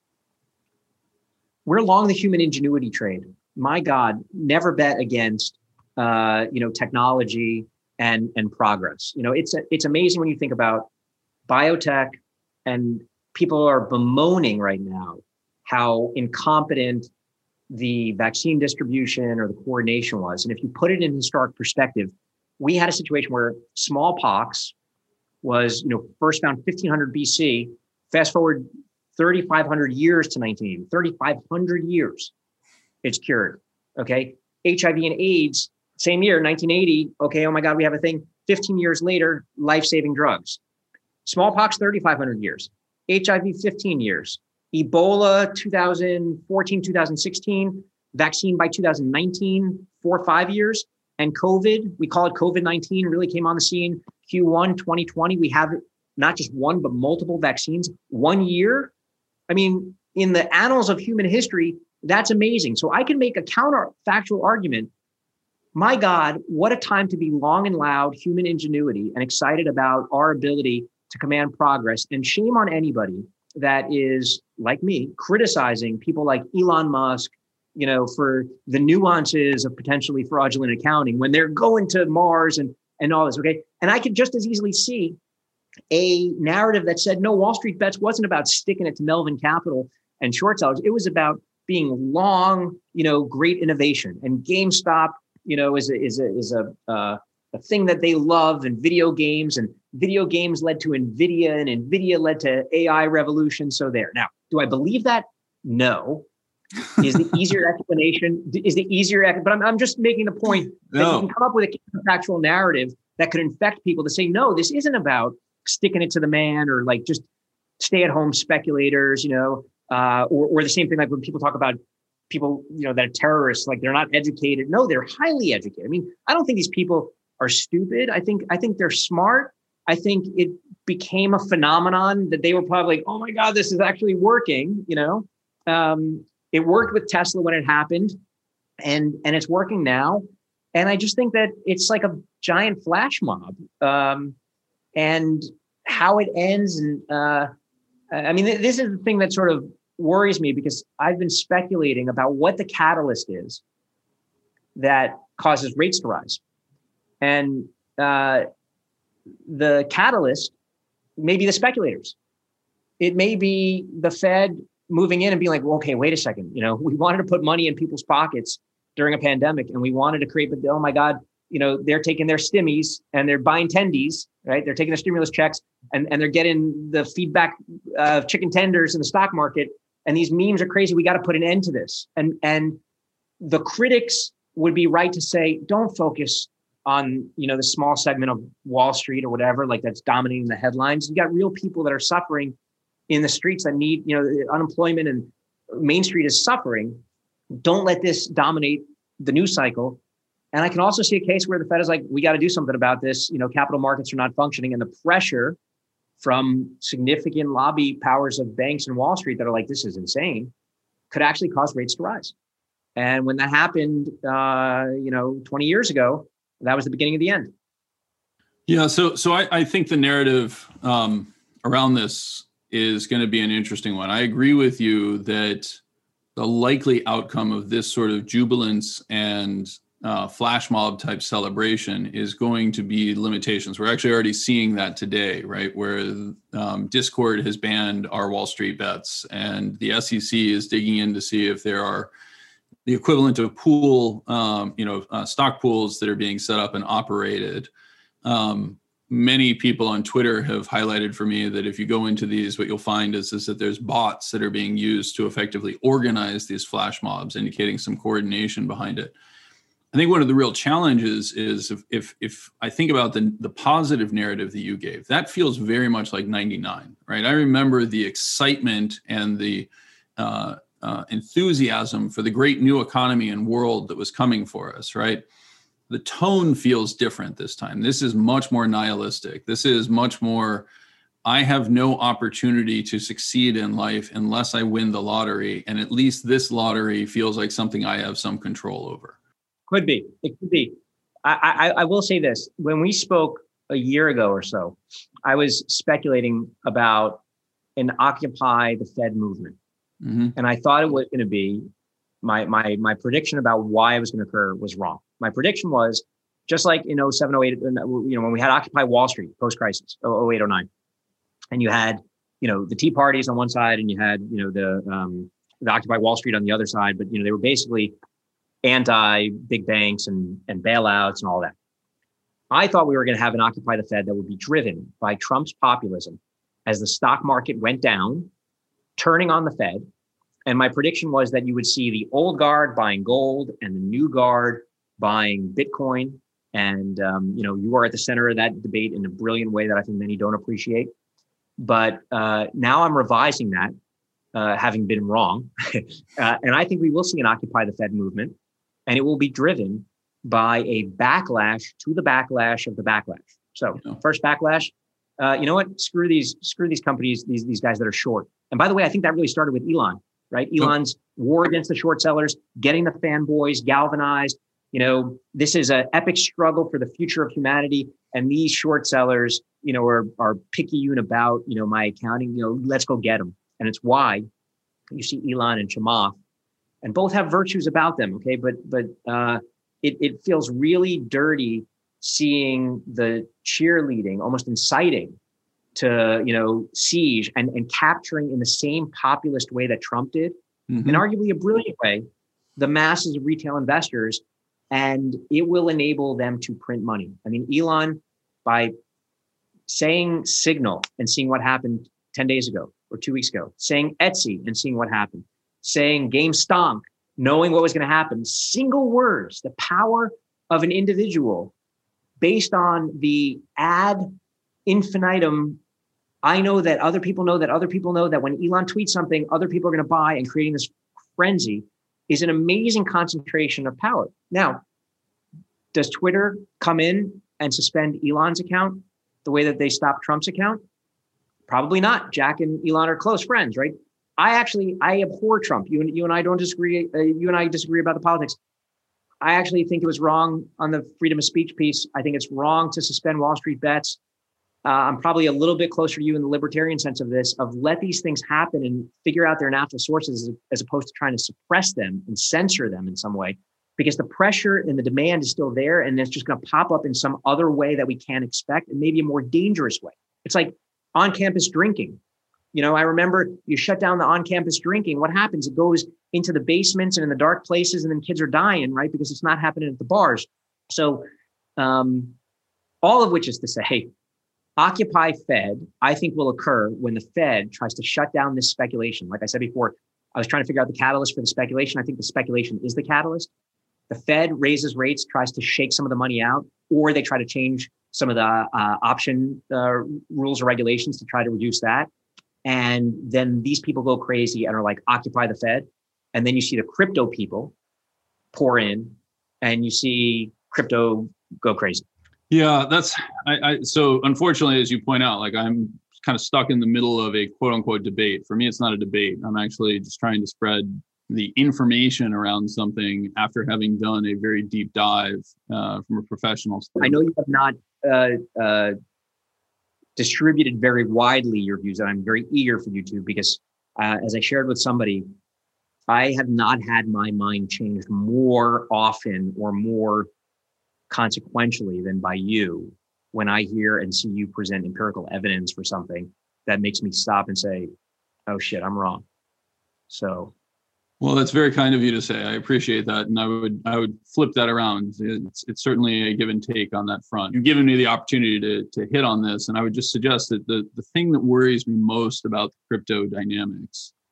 we're long the human ingenuity trade. My God, never bet against, uh, you know, technology and, and progress. You know, it's, a, it's amazing when you think about biotech, and people are bemoaning right now how incompetent the vaccine distribution or the coordination was. And if you put it in historic perspective, we had a situation where smallpox was, you know, first found fifteen hundred B C, fast forward thirty-five hundred years to nineteen eighty, thirty-five hundred years, it's cured. Okay. H I V and AIDS, same year, nineteen eighty. Okay. Oh my God, we have a thing. fifteen years later, life-saving drugs. Smallpox, thirty-five hundred years. H I V, fifteen years. Ebola, two thousand fourteen, two thousand sixteen. Vaccine by two thousand nineteen, four or five years. And COVID, we call it COVID nineteen, really came on the scene Q one twenty twenty. We have not just one, but multiple vaccines. One year. I mean, in the annals of human history, that's amazing. So I can make a counterfactual argument. My God, what a time to be long and loud, human ingenuity, and excited about our ability to command progress. And shame on anybody that is, like me, criticizing people like Elon Musk, you know, for the nuances of potentially fraudulent accounting when they're going to Mars and, and all this, okay? And I could just as easily see a narrative that said, no, Wall Street Bets wasn't about sticking it to Melvin Capital and short sellers. It was about being long, you know, great innovation. And GameStop, you know, is a, is a, is a, uh, a thing that they love, and video games, and video games led to NVIDIA, and NVIDIA led to A I revolution. So there. Now, do I believe that? No. Is the easier explanation, is the easier, but I'm, I'm just making the point that no. you can come up with a factual narrative that could infect people to say, no, this isn't about sticking it to the man or like just stay at home speculators, you know, uh, or, or the same thing like when people talk about people, you know, that are terrorists, like they're not educated. No, they're highly educated. I mean, I don't think these people are stupid. I think, I think they're smart. I think it became a phenomenon that they were probably like, oh my God, this is actually working. You know, um, it worked with Tesla when it happened, and, and it's working now. And I just think that it's like a giant flash mob, um, and how it ends. And uh, I mean, this is the thing that sort of worries me, because I've been speculating about what the catalyst is that causes rates to rise. And uh, the catalyst may be the speculators. It may be the Fed moving in and being like, well, okay, wait a second. You know, we wanted to put money in people's pockets during a pandemic, and we wanted to create, but oh my God, you know, they're taking their stimmies and they're buying tendies, right? They're taking their stimulus checks and, and they're getting the feedback of chicken tenders in the stock market. And these memes are crazy. We got to put an end to this. And, and the critics would be right to say, don't focus on, you know, the small segment of Wall Street or whatever, like that's dominating the headlines. You got real people that are suffering in the streets that need, you know, unemployment, and Main Street is suffering. Don't let this dominate the news cycle. And I can also see a case where the Fed is like, we got to do something about this. You know, capital markets are not functioning, and the pressure from significant lobby powers of banks and Wall Street that are like, this is insane, could actually cause rates to rise. And when that happened, uh, you know, twenty years ago, that was the beginning of the end. Yeah. So, so I, I think the narrative um, around this is going to be an interesting one. I agree with you that the likely outcome of this sort of jubilance and uh, flash mob type celebration is going to be limitations. We're actually already seeing that today, right? Where um, Discord has banned our Wall Street bets, and the S E C is digging in to see if there are the equivalent of pool, um, you know, uh, stock pools that are being set up and operated. Um, many people on Twitter have highlighted for me that if you go into these, what you'll find is, is that there's bots that are being used to effectively organize these flash mobs, indicating some coordination behind it. I think one of the real challenges is if if, if I think about the, the positive narrative that you gave, that feels very much like ninety-nine, right? I remember the excitement and the uh, uh, enthusiasm for the great new economy and world that was coming for us, right? The tone feels different this time. This is much more nihilistic. This is much more, I have no opportunity to succeed in life unless I win the lottery. And at least this lottery feels like something I have some control over. Could be. It could be. I, I, I will say this. When we spoke a year ago or so, I was speculating about an Occupy the Fed movement. Mm-hmm. And I thought it was going to be, my, my, my prediction about why it was going to occur was wrong. My prediction was just like in oh seven, oh eight, you know, when we had Occupy Wall Street post-crisis, oh eight, oh nine, and you had, you know, the Tea Parties on one side and you had, you know, the, um, the Occupy Wall Street on the other side, but, you know, they were basically anti big banks and, and bailouts and all that. I thought we were going to have an Occupy the Fed that would be driven by Trump's populism as the stock market went down, turning on the Fed. And my prediction was that you would see the old guard buying gold and the new guard buying Bitcoin. And, um, you know, you are at the center of that debate in a brilliant way that I think many don't appreciate. But uh, now I'm revising that, uh, having been wrong. uh, and I think we will see an Occupy the Fed movement. And it will be driven by a backlash to the backlash of the backlash. So yeah. First backlash, uh, you know what? Screw these, screw these companies, these, these guys that are short. And by the way, I think that really started with Elon, right? Elon's oh. war against the short sellers, getting the fanboys galvanized. You know, this is an epic struggle for the future of humanity. And these short sellers, you know, are, are picayune about, you know, my accounting, you know, let's go get them. And it's why you see Elon and Chamath, and both have virtues about them. Okay. But, but, uh, it, it feels really dirty seeing the cheerleading, almost inciting to, you know, siege and, and capturing in the same populist way that Trump did, mm-hmm. and arguably a brilliant way, the masses of retail investors, and it will enable them to print money. I mean, Elon, by saying Signal and seeing what happened ten days ago or two weeks ago, saying Etsy and seeing what happened, saying GameStop, knowing what was going to happen, single words, the power of an individual based on the ad infinitum. I know that other people know that other people know that when Elon tweets something, other people are going to buy, and creating this frenzy is an amazing concentration of power. Now, does Twitter come in and suspend Elon's account the way that they stopped Trump's account? Probably not. Jack and Elon are close friends, right? I actually, I abhor Trump. You and you and I don't disagree. Uh, you and I disagree about the politics. I actually think it was wrong on the freedom of speech piece. I think it's wrong to suspend Wall Street bets. Uh, I'm probably a little bit closer to you in the libertarian sense of this, of let these things happen and figure out their natural sources as, as opposed to trying to suppress them and censor them in some way, because the pressure and the demand is still there. And it's just going to pop up in some other way that we can't expect, and maybe a more dangerous way. It's like on-campus drinking. You know, I remember you shut down the on-campus drinking. What happens? It goes into the basements and in the dark places, and then kids are dying, right? Because it's not happening at the bars. So um, all of which is to say, Occupy Fed, I think, will occur when the Fed tries to shut down this speculation. Like I said before, I was trying to figure out the catalyst for the speculation. I think the speculation is the catalyst. The Fed raises rates, tries to shake some of the money out, or they try to change some of the uh, option uh, rules or regulations to try to reduce that. And then these people go crazy and are like, Occupy the Fed. And then you see the crypto people pour in, and you see crypto go crazy. Yeah, that's, I, I, so unfortunately, as you point out, like I'm kind of stuck in the middle of a quote unquote debate. For me, it's not a debate. I'm actually just trying to spread the information around something after having done a very deep dive uh, from a professional standpoint. I know you have not uh, uh, distributed very widely your views, and I'm very eager for you to, because uh, as I shared with somebody, I have not had my mind changed more often or more consequentially than by you when I hear and see you present empirical evidence for something that makes me stop and say, oh shit, I'm wrong. So. Well, that's very kind of you to say. I appreciate that. And I would I would flip that around. It's, it's certainly a give and take on that front. You've given me the opportunity to, to hit on this. And I would just suggest that the, the thing that worries me most about the crypto dynamics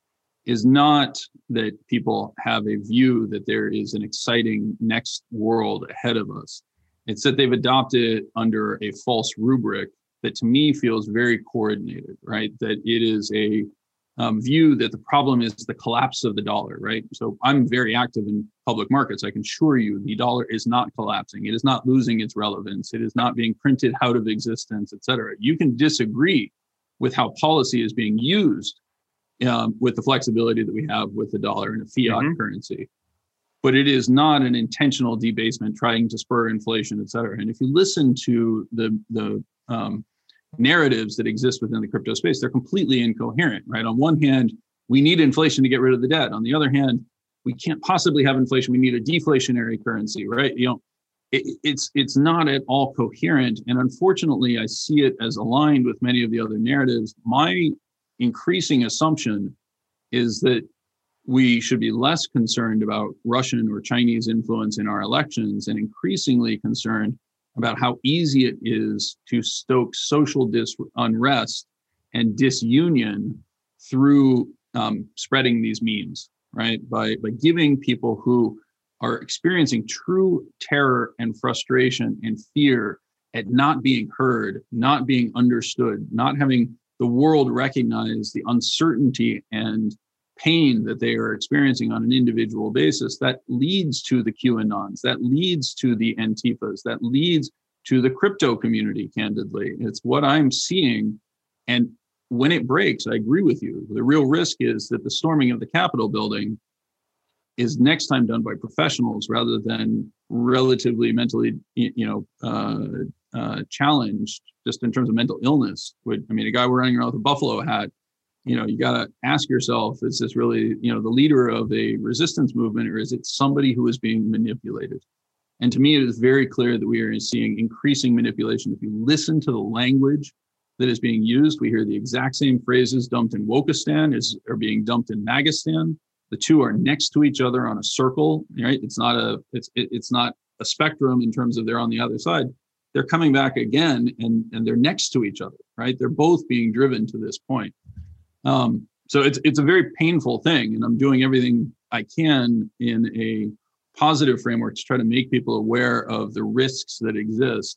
is not that people have a view that there is an exciting next world ahead of us. It's that they've adopted it under a false rubric that to me feels very coordinated, right? That it is a um, view that the problem is the collapse of the dollar, right? So I'm very active in public markets. I can assure you the dollar is not collapsing. It is not losing its relevance. It is not being printed out of existence, et cetera. You can disagree with how policy is being used um, with the flexibility that we have with the dollar and a fiat mm-hmm. currency. But it is not an intentional debasement trying to spur inflation, et cetera. And if you listen to the, the um, narratives that exist within the crypto space, they're completely incoherent, right? On one hand, we need inflation to get rid of the debt. On the other hand, we can't possibly have inflation. We need a deflationary currency, right? You know, it, it's it's not at all coherent. And unfortunately, I see it as aligned with many of the other narratives. My increasing assumption is that we should be less concerned about Russian or Chinese influence in our elections and increasingly concerned about how easy it is to stoke social dis- unrest and disunion through um, spreading these memes, right? By, by giving people who are experiencing true terror and frustration and fear at not being heard, not being understood, not having the world recognize the uncertainty and pain that they are experiencing on an individual basis, that leads to the QAnons, that leads to the Antifas, that leads to the crypto community, candidly. It's what I'm seeing. And when it breaks, I agree with you. The real risk is that the storming of the Capitol building is next time done by professionals rather than relatively mentally, you know, uh, uh, challenged just in terms of mental illness. Would, I mean, a guy running around with a buffalo hat, you know, you got to ask yourself, is this really, you know, the leader of a resistance movement, or is it somebody who is being manipulated? And to me, it is very clear that we are seeing increasing manipulation. If you listen to the language that is being used, we hear the exact same phrases dumped in Wokistan as are being dumped in Magistan. The two are next to each other on a circle, right? It's not a, it's it, it's not a spectrum in terms of they're on the other side. They're coming back again, and and they're next to each other, right? They're both being driven to this point. Um, so it's it's a very painful thing, and I'm doing everything I can in a positive framework to try to make people aware of the risks that exist.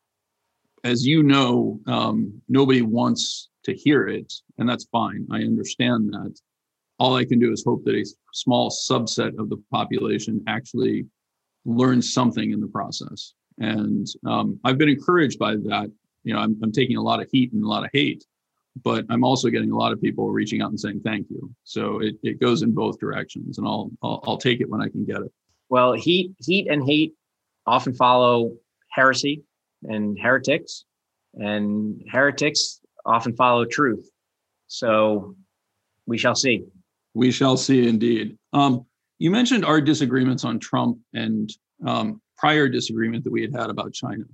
As you know, um, nobody wants to hear it, and that's fine. I understand that. All I can do is hope that a small subset of the population actually learns something in the process. And um, I've been encouraged by that. You know, I'm, I'm taking a lot of heat and a lot of hate, but I'm also getting a lot of people reaching out and saying thank you. So it, it goes in both directions, and I'll, I'll I'll take it when I can get it. Well, heat heat and hate often follow heresy and heretics, and heretics often follow truth. So we shall see. We shall see, indeed. Um, you mentioned our disagreements on Trump and um, prior disagreement that we had had about China.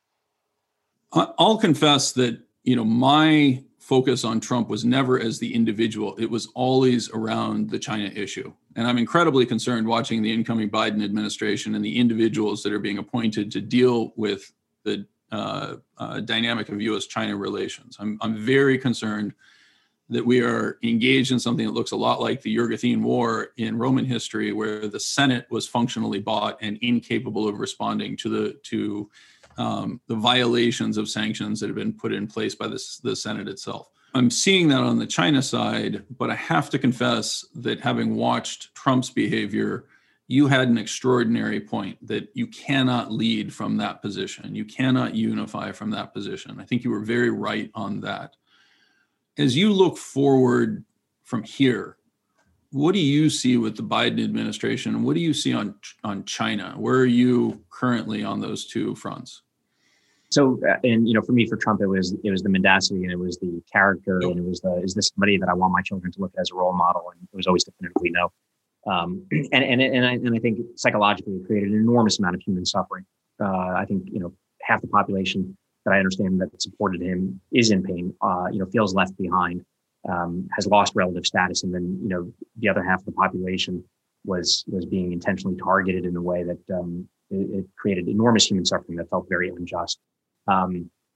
I'll confess that, you know, my focus on Trump was never as the individual. It was always around the China issue. And I'm incredibly concerned watching the incoming Biden administration and the individuals that are being appointed to deal with the uh, uh, dynamic of U S China relations. I'm, I'm very concerned that we are engaged in something that looks a lot like the Yurguthine War in Roman history, where the Senate was functionally bought and incapable of responding to the to um, the violations of sanctions that have been put in place by this, the Senate itself. I'm seeing that on the China side, but I have to confess that having watched Trump's behavior, you had an extraordinary point that you cannot lead from that position. You cannot unify from that position. I think you were very right on that. As you look forward from here, what do you see with the Biden administration? What do you see on on China? Where are you currently on those two fronts? So, uh, and you know, for me, for Trump, it was it was the mendacity, and it was the character, yep. and it was the is this somebody that I want my children to look at as a role model? And it was always definitively no. Um, and and and I, and I think psychologically, it created an enormous amount of human suffering. Uh, I think you know half the population that I understand that supported him is in pain, uh, you know, feels left behind, um, has lost relative status. And then, you know, the other half of the population was was being intentionally targeted in a way that um, it, it created enormous human suffering that felt very unjust. Um,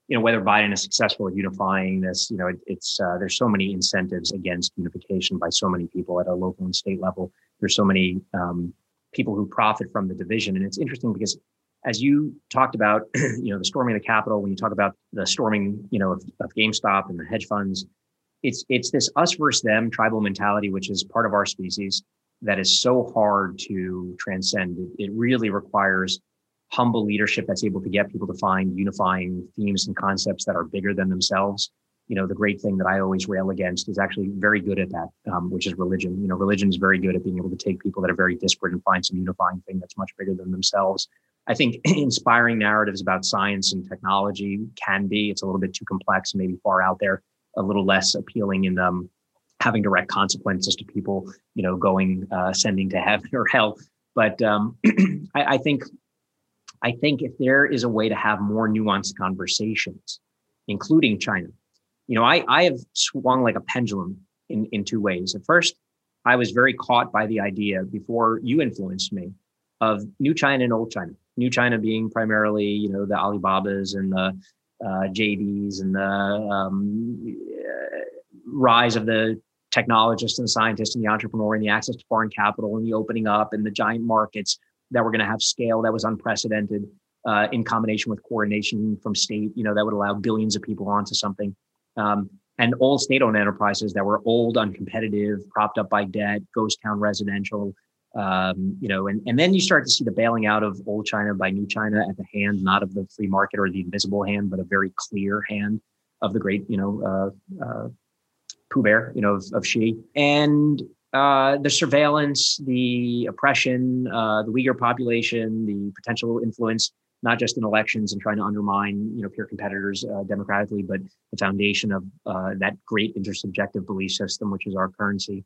you know, whether Biden is successful at unifying this, you know, it, it's uh, there's so many incentives against unification by so many people at a local and state level. There's so many um, people who profit from the division. And it's interesting because as you talked about, you know, the storming of the Capitol, when you talk about the storming, you know, of, of GameStop and the hedge funds, it's it's this us versus them tribal mentality, which is part of our species, that is so hard to transcend. It, it really requires humble leadership that's able to get people to find unifying themes and concepts that are bigger than themselves. You know, the great thing that I always rail against is actually very good at that, um, which is religion. You know, religion is very good at being able to take people that are very disparate and find some unifying thing that's much bigger than themselves. I think inspiring narratives about science and technology can be, it's a little bit too complex, maybe far out there, a little less appealing in um, having direct consequences to people, you know, going, uh, sending to heaven or hell. But um, I, I think I think if there is a way to have more nuanced conversations, including China, you know, I, I have swung like a pendulum in, in two ways. At first, I was very caught by the idea before you influenced me of new China and old China. New China being primarily, you know, the Alibabas and the uh, J Ds and the um, uh, rise of the technologist and the scientist and the entrepreneur and the access to foreign capital and the opening up and the giant markets that were going to have scale that was unprecedented uh, in combination with coordination from state, you know, that would allow billions of people onto something. Um, and old state-owned enterprises that were old, uncompetitive, propped up by debt, ghost town residential, um, you know, and, and then you start to see the bailing out of old China by new China at the hand, not of the free market or the invisible hand, but a very clear hand of the great, you know, uh, uh, Pooh Bear, you know, of, of Xi. And Uh, the surveillance, the oppression, uh, the Uyghur population, the potential influence, not just in elections and trying to undermine, you know, peer competitors uh, democratically, but the foundation of uh, that great intersubjective belief system, which is our currency.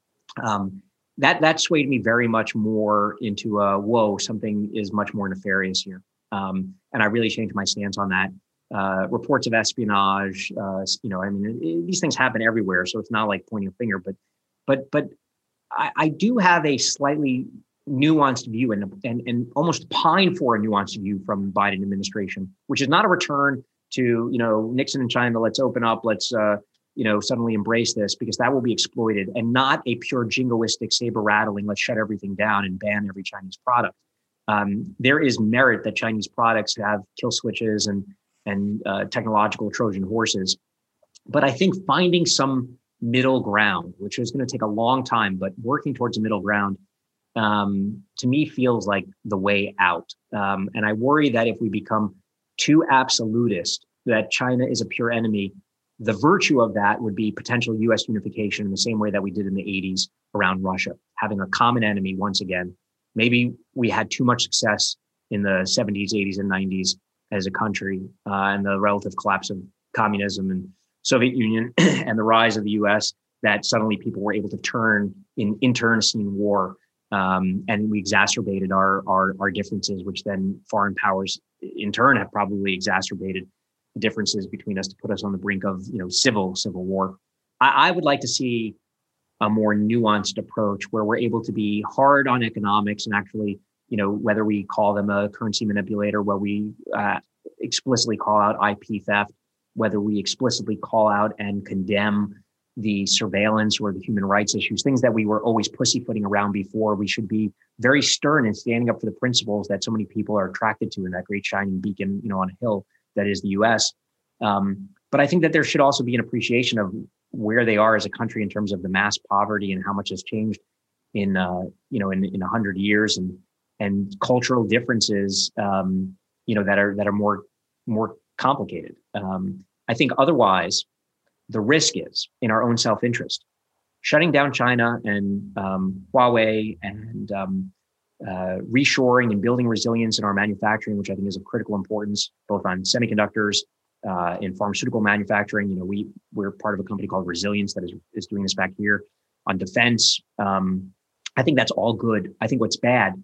Um, that that swayed me very much more into, uh, whoa, something is much more nefarious here. Um, and I really changed my stance on that. Uh, reports of espionage, uh, you know, I mean, it, it, these things happen everywhere, so it's not like pointing a finger, but But but I, I do have a slightly nuanced view and, and and almost pine for a nuanced view from the Biden administration, which is not a return to, you know, Nixon and China, let's open up, let's, uh, you know, suddenly embrace this, because that will be exploited, and not a pure jingoistic saber rattling, let's shut everything down and ban every Chinese product. Um, there is merit that Chinese products have kill switches and, and uh, technological Trojan horses. But I think finding some middle ground, which is going to take a long time, but working towards a middle ground, um, to me feels like the way out. Um, and I worry that if we become too absolutist, that China is a pure enemy, the virtue of that would be potential U S unification in the same way that we did in the eighties around Russia, having a common enemy once again. Maybe we had too much success in the seventies, eighties, and nineties as a country, uh, and the relative collapse of communism and Soviet Union and the rise of the U S, that suddenly people were able to turn in internecine war, um, and we exacerbated our, our our differences, which then foreign powers in turn have probably exacerbated the differences between us to put us on the brink of, you know, civil civil war. I, I would like to see a more nuanced approach where we're able to be hard on economics and actually, you know, whether we call them a currency manipulator, where we uh, explicitly call out I P theft, whether we explicitly call out and condemn the surveillance or the human rights issues, things that we were always pussyfooting around before. We should be very stern in standing up for the principles that so many people are attracted to in that great shining beacon, you know, on a hill that is the U S. Um, but I think that there should also be an appreciation of where they are as a country in terms of the mass poverty and how much has changed in, uh, you know, in in a hundred years, and and cultural differences, um, you know, that are that are more more complicated. Um, I think otherwise, the risk is in our own self-interest. Shutting down China and um, Huawei and um, uh, reshoring and building resilience in our manufacturing, which I think is of critical importance, both on semiconductors, uh, in pharmaceutical manufacturing. You know, we, we're part of a company called Resilience that is, is doing this back here. On defense, um, I think that's all good. I think what's bad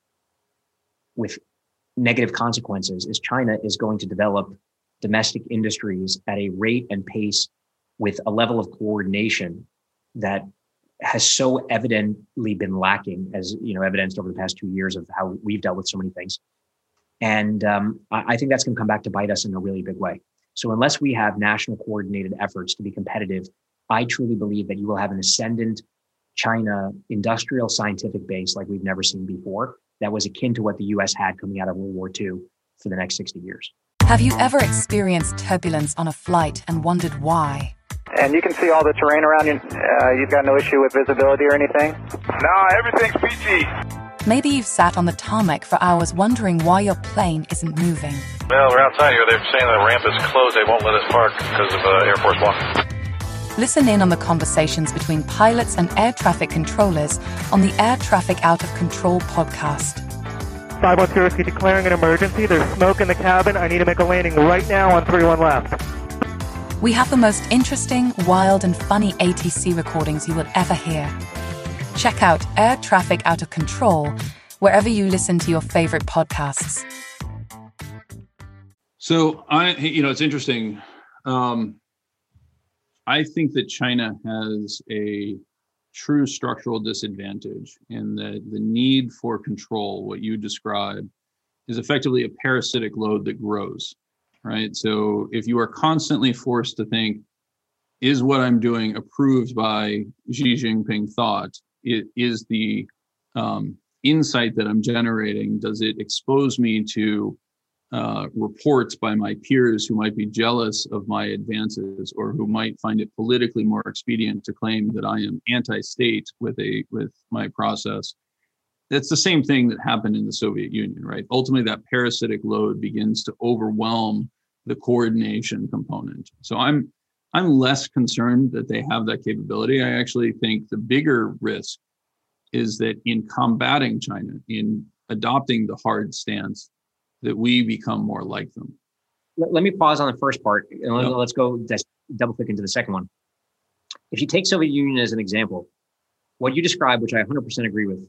with negative consequences is China is going to develop domestic industries at a rate and pace with a level of coordination that has so evidently been lacking, as you know, evidenced over the past two years of how we've dealt with so many things. And um, I, I think that's going to come back to bite us in a really big way. So unless we have national coordinated efforts to be competitive, I truly believe that you will have an ascendant China industrial scientific base like we've never seen before, that was akin to what the U S had coming out of World War Two for the next sixty years. Have you ever experienced turbulence on a flight and wondered why? And you can see all the terrain around you. Uh, you've got no issue with visibility or anything? No, everything's peachy. Maybe you've sat on the tarmac for hours wondering why your plane isn't moving. Well, we're outside here. They're saying the ramp is closed. They won't let us park because of uh, Air Force One. Listen in on the conversations between pilots and air traffic controllers on the Air Traffic Out of Control podcast. five one zero, declaring an emergency. There's smoke in the cabin. I need to make a landing right now on three one left. We have the most interesting, wild, and funny A T C recordings you will ever hear. Check out Air Traffic Out of Control wherever you listen to your favorite podcasts. So I, you know, it's interesting. Um, I think that China has a true structural disadvantage in that the need for control, what you describe, is effectively a parasitic load that grows, right? So if you are constantly forced to think, is what I'm doing approved by Xi Jinping thought? It is the um, insight that I'm generating, does it expose me to uh, reports by my peers who might be jealous of my advances or who might find it politically more expedient to claim that I am anti-state with a with my process? That's the same thing that happened in the Soviet Union, right? Ultimately, that parasitic load begins to overwhelm the coordination component. So I'm I'm less concerned that they have that capability. I actually think the bigger risk is that in combating China, in adopting the hard stance, that we become more like them. Let, let me pause on the first part, and let, Yep. let's go des- double click into the second one. If you take Soviet Union as an example, what you described, which I one hundred percent agree with,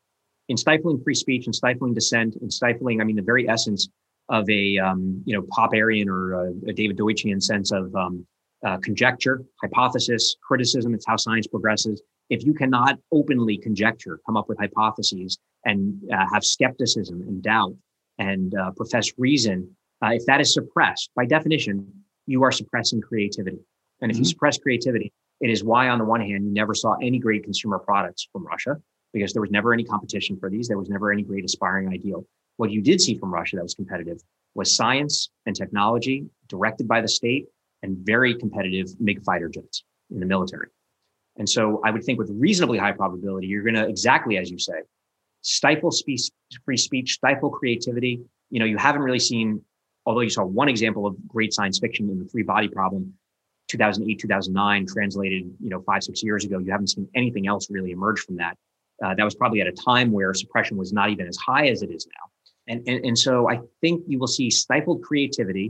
in stifling free speech and stifling dissent and stifling, I mean, the very essence of a, um, you know, Popperian or a, a David Deutschian sense of um, uh, conjecture, hypothesis, criticism, it's how science progresses. If you cannot openly conjecture, come up with hypotheses and uh, have skepticism and doubt and uh, profess reason, uh, if that is suppressed, by definition, you are suppressing creativity. And if mm-hmm. you suppress creativity, it is why, on the one hand, you never saw any great consumer products from Russia, because there was never any competition for these. There was never any great aspiring ideal. What you did see from Russia that was competitive was science and technology directed by the state and very competitive MiG fighter jets in the military. And so I would think with reasonably high probability, you're going to, exactly as you say, stifle speech, free speech, stifle creativity. You know, you haven't really seen, although you saw one example of great science fiction in the Three Body Problem, two thousand eight, two thousand nine, translated, you know, five, six years ago. You haven't seen anything else really emerge from that. Uh, that was probably at a time where suppression was not even as high as it is now. And, and, and so I think you will see stifled creativity.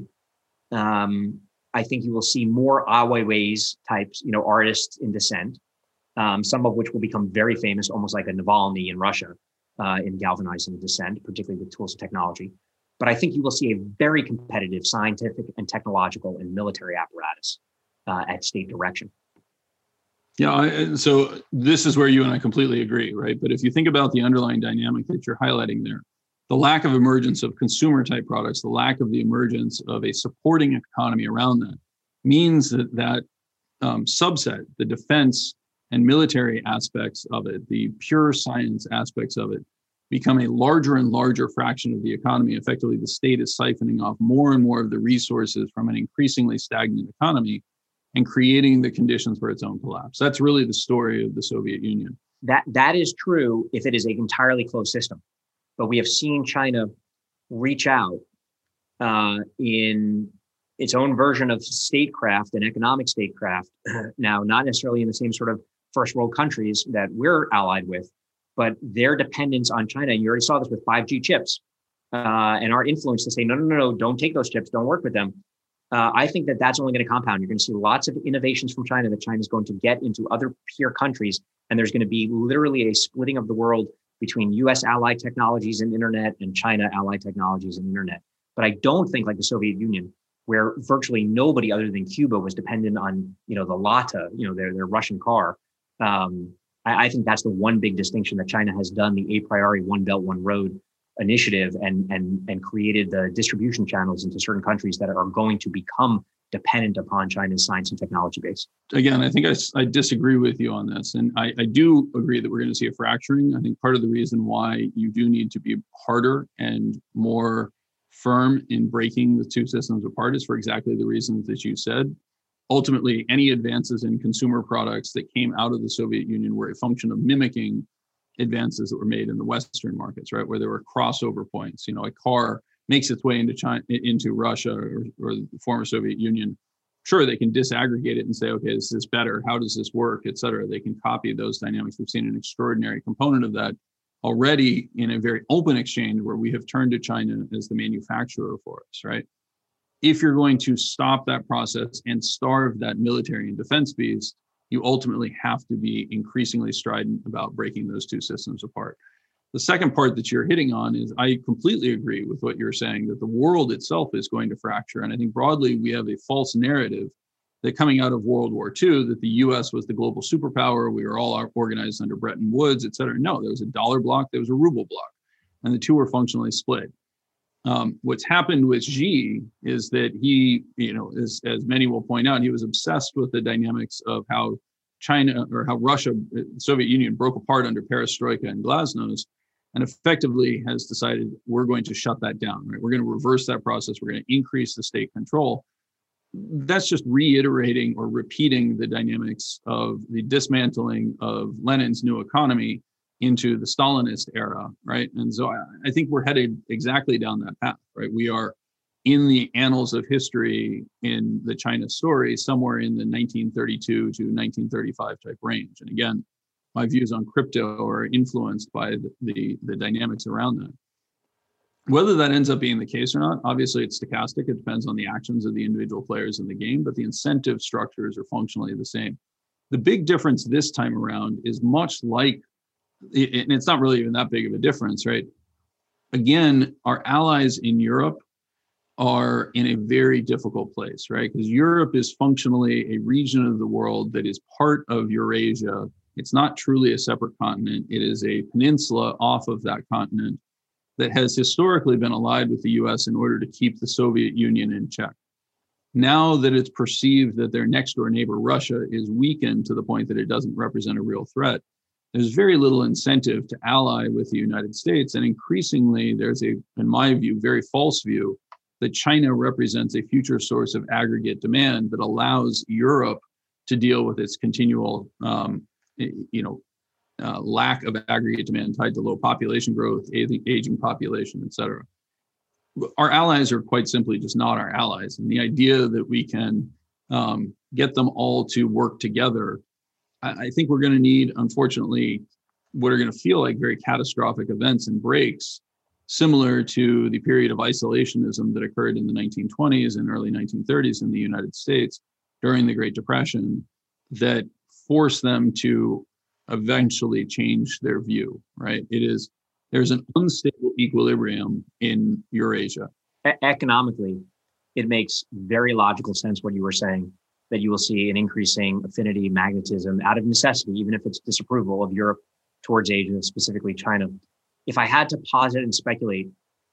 Um, I think you will see more Ai Weiwei's types, you know, artists in dissent, um, some of which will become very famous, almost like a Navalny in Russia, uh, in galvanizing dissent, particularly with tools of technology. But I think you will see a very competitive scientific and technological and military apparatus uh, at state direction. Yeah, I, so this is where you and I completely agree, right? But if you think about the underlying dynamic that you're highlighting there, the lack of emergence of consumer type products, the lack of the emergence of a supporting economy around that means that that um, subset, the defense and military aspects of it, the pure science aspects of it, become a larger and larger fraction of the economy. Effectively, the state is siphoning off more and more of the resources from an increasingly stagnant economy and creating the conditions for its own collapse. That's really the story of the Soviet Union. That that is true if it is an entirely closed system. But we have seen China reach out uh, in its own version of statecraft and economic statecraft. Now, not necessarily in the same sort of first world countries that we're allied with, but their dependence on China. You already saw this with five G chips uh, and our influence to say, no, no, no, no, don't take those chips, don't work with them. Uh, I think that that's only going to compound. You're going to see lots of innovations from China that China is going to get into other peer countries. And there's going to be literally a splitting of the world between U S allied technologies and internet and China allied technologies and internet. But I don't think like the Soviet Union, where virtually nobody other than Cuba was dependent on, you know, the Lada, you know, their, their Russian car. Um, I, I think that's the one big distinction that China has done, the a priori one belt, one road initiative, and, and, and created the distribution channels into certain countries that are going to become dependent upon China's science and technology base. Again, I think I, I disagree with you on this. And I, I do agree that we're going to see a fracturing. I think part of the reason why you do need to be harder and more firm in breaking the two systems apart is for exactly the reasons that you said. Ultimately, any advances in consumer products that came out of the Soviet Union were a function of mimicking advances that were made in the Western markets, right? Where there were crossover points. You know, a car makes its way into China, into Russia or, or the former Soviet Union. Sure, they can disaggregate it and say, okay, this is better. How does this work, et cetera? They can copy those dynamics. We've seen an extraordinary component of that already in a very open exchange where we have turned to China as the manufacturer for us, right? If you're going to stop that process and starve that military and defense beast, you ultimately have to be increasingly strident about breaking those two systems apart. The second part that you're hitting on is I completely agree with what you're saying, that the world itself is going to fracture. And I think broadly, we have a false narrative that coming out of World War Two, that the U S was the global superpower, we were all organized under Bretton Woods, et cetera. No, there was a dollar block, there was a ruble block, and the two were functionally split. Um, what's happened with Xi is that he, you know, as, as many will point out, he was obsessed with the dynamics of how China or how Russia, the Soviet Union broke apart under perestroika and glasnost, and effectively has decided we're going to shut that down, right? We're going to reverse that process. We're going to increase the state control. That's just reiterating or repeating the dynamics of the dismantling of Lenin's new economy into the Stalinist era, right? And so I, I think we're headed exactly down that path, right? We are in the annals of history in the China story, somewhere in the nineteen thirty-two to nineteen thirty-five type range. And again, my views on crypto are influenced by the, the, the dynamics around that. Whether that ends up being the case or not, obviously it's stochastic. It depends on the actions of the individual players in the game, but the incentive structures are functionally the same. The big difference this time around is much like, and it's not really even that big of a difference, right? Again, our allies in Europe are in a very difficult place, right? Because Europe is functionally a region of the world that is part of Eurasia. It's not truly a separate continent. It is a peninsula off of that continent that has historically been allied with the U S in order to keep the Soviet Union in check. Now that it's perceived that their next door neighbor, Russia, is weakened to the point that it doesn't represent a real threat, there's very little incentive to ally with the United States. And increasingly, there's a, in my view, very false view that China represents a future source of aggregate demand that allows Europe to deal with its continual, um, you know, uh, lack of aggregate demand tied to low population growth, aging population, et cetera. Our allies are quite simply just not our allies. And the idea that we can um, get them all to work together, I, I think we're going to need, unfortunately, what are going to feel like very catastrophic events and breaks, similar to the period of isolationism that occurred in the nineteen twenties and early nineteen thirties in the United States during the Great Depression, that force them to eventually change their view, right? It is, there's an unstable equilibrium in Eurasia. E- economically, it makes very logical sense what you were saying, that you will see an increasing affinity, magnetism out of necessity, even if it's disapproval of Europe towards Asia, specifically China. If I had to posit and speculate,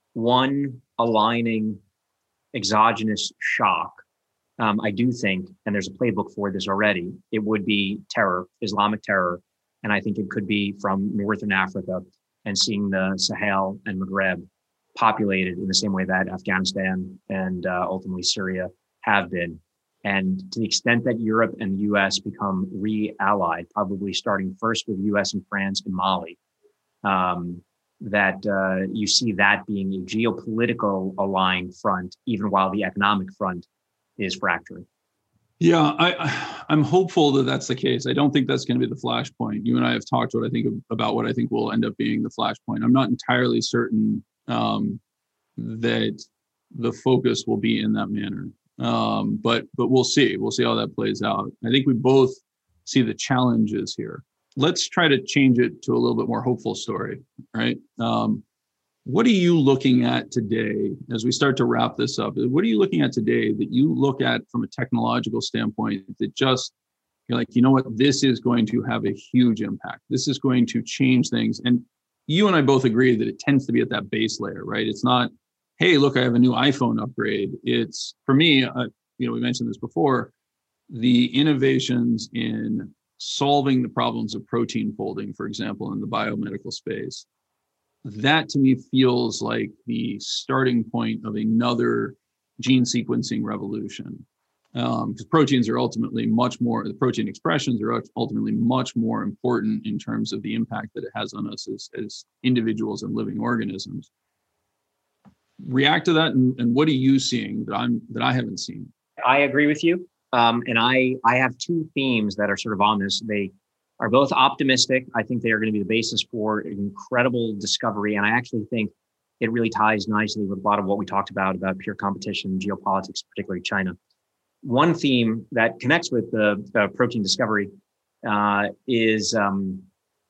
one aligning exogenous shock, um, I do think, and there's a playbook for this already, it would be terror, Islamic terror. And I think it could be from Northern Africa and seeing the Sahel and Maghreb populated in the same way that Afghanistan and uh, ultimately Syria have been. And to the extent that Europe and the U S become re-allied, probably starting first with U S and France and Mali, um, that uh, you see that being a geopolitical aligned front, even while the economic front is fracturing. Yeah, I, I'm hopeful that that's the case. I don't think that's going to be the flashpoint. You and I have talked what I think about what I think will end up being the flashpoint. I'm not entirely certain um, that the focus will be in that manner, um, but but we'll see. We'll see how that plays out. I think we both see the challenges here. Let's try to change it to a little bit more hopeful story, right? Um, What are you looking at today as we start to wrap this up? What are you looking at today that you look at from a technological standpoint that just, you're like, you know what, this is going to have a huge impact. This is going to change things. And you and I both agree that it tends to be at that base layer, right? It's not, hey, look, I have a new iPhone upgrade. It's, for me, uh, you know, we mentioned this before, the innovations in solving the problems of protein folding, for example, in the biomedical space, that to me feels like the starting point of another gene sequencing revolution. Um, because proteins are ultimately much more, the protein expressions are ultimately much more important in terms of the impact that it has on us as, as individuals and living organisms. React to that, and, and what are you seeing that I'm that I haven't seen? I agree with you. Um, and I, I have two themes that are sort of on this. They are both optimistic. I think they are going to be the basis for incredible discovery. And I actually think it really ties nicely with a lot of what we talked about, about pure competition, geopolitics, particularly China. One theme that connects with the, the protein discovery uh, is um,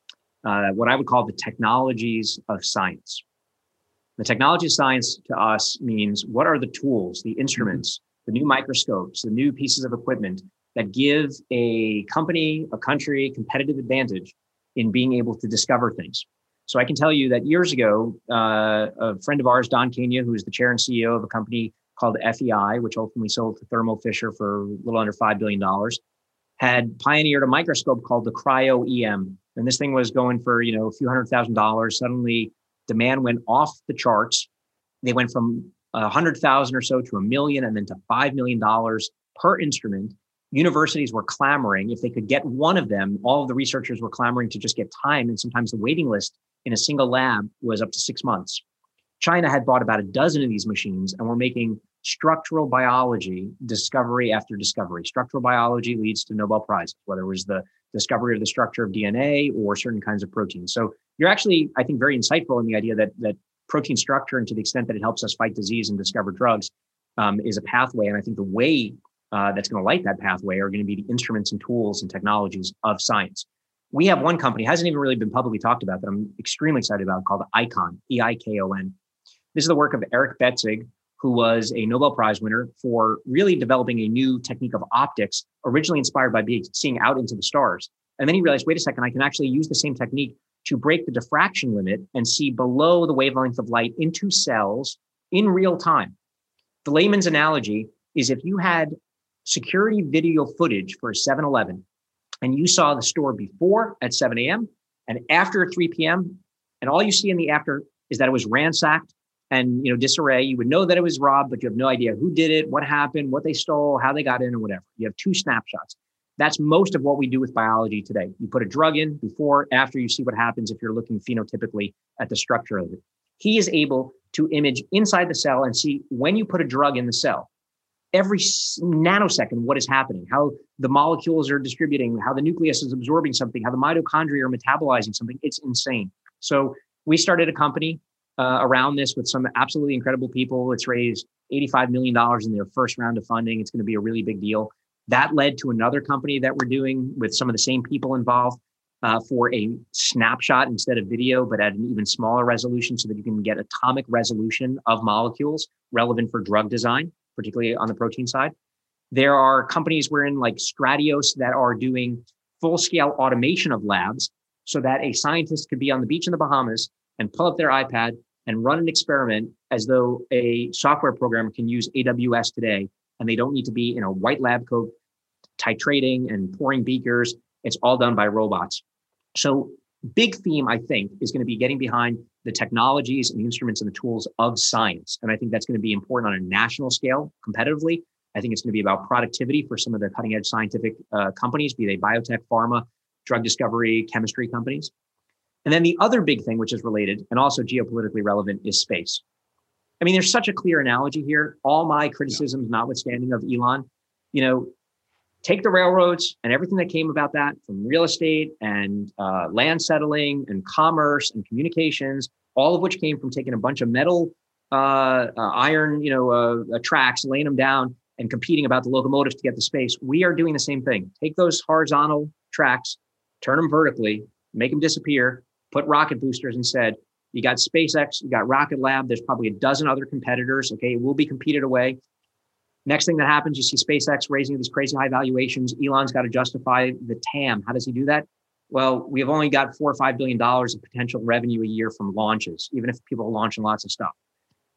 uh, what I would call the technologies of science. The technology of science to us means what are the tools, the instruments, the new microscopes, the new pieces of equipment that give a company, a country, competitive advantage in being able to discover things. So I can tell you that years ago, uh, a friend of ours, Don Kenya, who is the chair and C E O of a company called F E I, which ultimately sold to Thermo Fisher for a little under five billion dollars, had pioneered a microscope called the Cryo E M. And this thing was going for, you know, a few hundred thousand dollars. Suddenly demand went off the charts. They went from a hundred thousand or so to a million and then to five million dollars per instrument. Universities were clamoring. If they could get one of them, all of the researchers were clamoring to just get time. And sometimes the waiting list in a single lab was up to six months. China had bought about a dozen of these machines and were making structural biology discovery after discovery. Structural biology leads to Nobel Prizes, whether it was the discovery of the structure of D N A or certain kinds of proteins. So you're actually, I think, very insightful in the idea that that protein structure, and to the extent that it helps us fight disease and discover drugs, um, is a pathway. And I think the way uh, that's going to light that pathway are going to be the instruments and tools and technologies of science. We have one company, hasn't even really been publicly talked about, that I'm extremely excited about, called ICON, E I K O N. This is the work of Eric Betzig, who was a Nobel Prize winner for really developing a new technique of optics, originally inspired by being, seeing out into the stars. And then he realized, wait a second, I can actually use the same technique to break the diffraction limit and see below the wavelength of light into cells in real time. The layman's analogy is if you had security video footage for a seven eleven and you saw the store before at seven a.m. and after at three p.m., and all you see in the after is that it was ransacked and, you know, disarray, you would know that it was robbed, but you have no idea who did it, what happened, what they stole, how they got in, or whatever. You have two snapshots. That's most of what we do with biology today. You put a drug in before, after, you see what happens if you're looking phenotypically at the structure of it. He is able to image inside the cell and see when you put a drug in the cell, every nanosecond, what is happening, how the molecules are distributing, how the nucleus is absorbing something, how the mitochondria are metabolizing something. It's insane. So we started a company uh, around this with some absolutely incredible people. It's raised eighty-five million dollars in their first round of funding. It's going to be a really big deal. That led to another company that we're doing with some of the same people involved uh, for a snapshot instead of video, but at an even smaller resolution so that you can get atomic resolution of molecules relevant for drug design, particularly on the protein side. There are companies we're in like Stratios that are doing full-scale automation of labs so that a scientist could be on the beach in the Bahamas and pull up their iPad and run an experiment as though a software programmer can use A W S today, and they don't need to be in a white lab coat titrating and pouring beakers. It's all done by robots. So big theme, I think, is going to be getting behind the technologies and the instruments and the tools of science. And I think that's going to be important on a national scale competitively. I think it's going to be about productivity for some of the cutting edge scientific uh, companies, be they biotech, pharma, drug discovery, chemistry companies. And then the other big thing, which is related and also geopolitically relevant, is space. I mean, there's such a clear analogy here. All my criticisms, yeah. notwithstanding of Elon, you know, take the railroads and everything that came about that, from real estate and uh, land settling and commerce and communications, all of which came from taking a bunch of metal, uh, uh, iron, you know, uh, uh, tracks, laying them down and competing about the locomotives to get the space. We are doing the same thing. Take those horizontal tracks, turn them vertically, make them disappear, put rocket boosters instead. You got SpaceX, you got Rocket Lab. There's probably a dozen other competitors. Okay, it will be competed away. Next thing that happens, you see SpaceX raising these crazy high valuations. Elon's got to justify the T A M. How does he do that? Well, we have only got four or five billion dollars of potential revenue a year from launches, even if people are launching lots of stuff.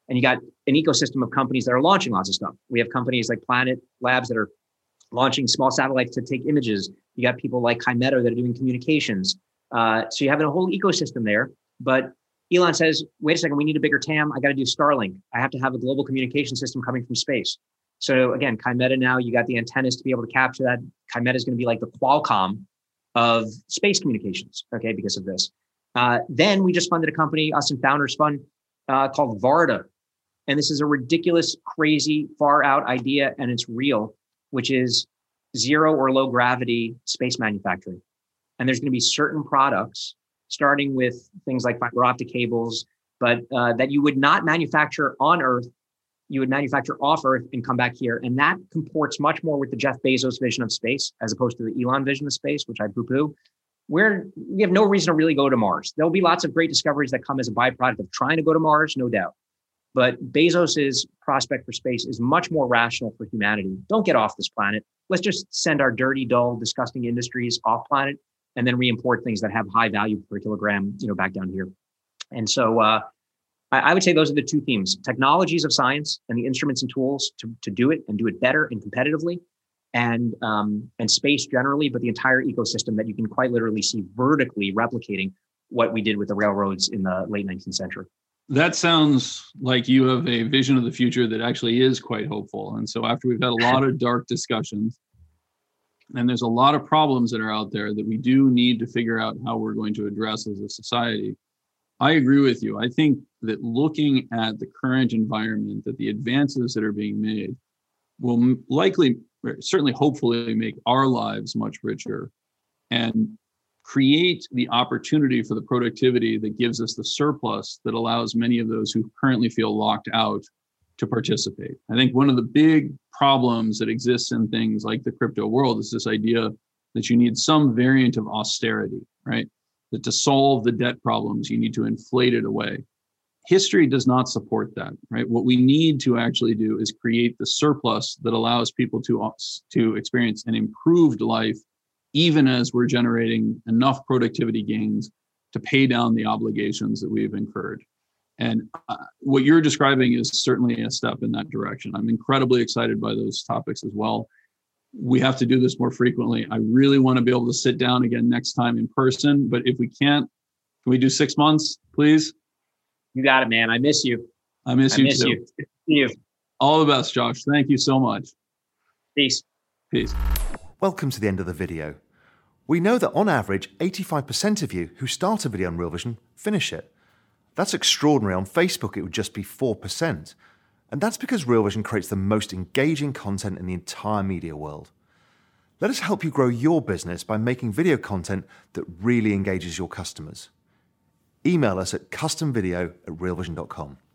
And you got an ecosystem of companies that are launching lots of stuff. We have companies like Planet Labs that are launching small satellites to take images. You got people like Kymeta that are doing communications. Uh, so you have a whole ecosystem there. But Elon says, wait a second, we need a bigger T A M. I got to do Starlink. I have to have a global communication system coming from space. So again, Kymeta now, you got the antennas to be able to capture that. Kymeta is going to be like the Qualcomm of space communications, okay, because of this. Uh, then we just funded a company, us and Founders Fund, uh, called Varda. And this is a ridiculous, crazy, far out idea, and it's real, which is zero or low gravity space manufacturing. And there's going to be certain products, starting with things like fiber optic cables, but uh, that you would not manufacture on Earth, you would manufacture off Earth and come back here. And that comports much more with the Jeff Bezos vision of space, as opposed to the Elon vision of space, which I poo-poo. We're, we have no reason to really go to Mars. There'll be lots of great discoveries that come as a byproduct of trying to go to Mars, no doubt. But Bezos's prospect for space is much more rational for humanity. Don't get off this planet. Let's just send our dirty, dull, disgusting industries off planet and then re-import things that have high value per kilogram, you know, back down here. And so uh, I, I would say those are the two themes: technologies of science and the instruments and tools to, to do it and do it better and competitively, and um, and space generally, but the entire ecosystem that you can quite literally see vertically replicating what we did with the railroads in the late nineteenth century. That sounds like you have a vision of the future that actually is quite hopeful. And so after we've had a lot of dark discussions, and there's a lot of problems that are out there that we do need to figure out how we're going to address as a society, I agree with you. I think that looking at the current environment, that the advances that are being made will likely, certainly hopefully, make our lives much richer and create the opportunity for the productivity that gives us the surplus that allows many of those who currently feel locked out to participate. I think one of the big problems that exists in things like the crypto world is this idea that you need some variant of austerity, right? That to solve the debt problems, you need to inflate it away. History does not support that, right? What we need to actually do is create the surplus that allows people to, to experience an improved life, even as we're generating enough productivity gains to pay down the obligations that we've incurred. And uh, what you're describing is certainly a step in that direction. I'm incredibly excited by those topics as well. We have to do this more frequently. I really want to be able to sit down again next time in person, but if we can't, can we do six months, please? You got it, man. I miss you. I miss I you miss too. You. See you. All the best, Josh. Thank you so much. Peace. Peace. Welcome to the end of the video. We know that on average, eighty-five percent of you who start a video on Real Vision finish it. That's extraordinary. On Facebook, it would just be four percent. And that's because Real Vision creates the most engaging content in the entire media world. Let us help you grow your business by making video content that really engages your customers. Email us at custom video at real vision dot com.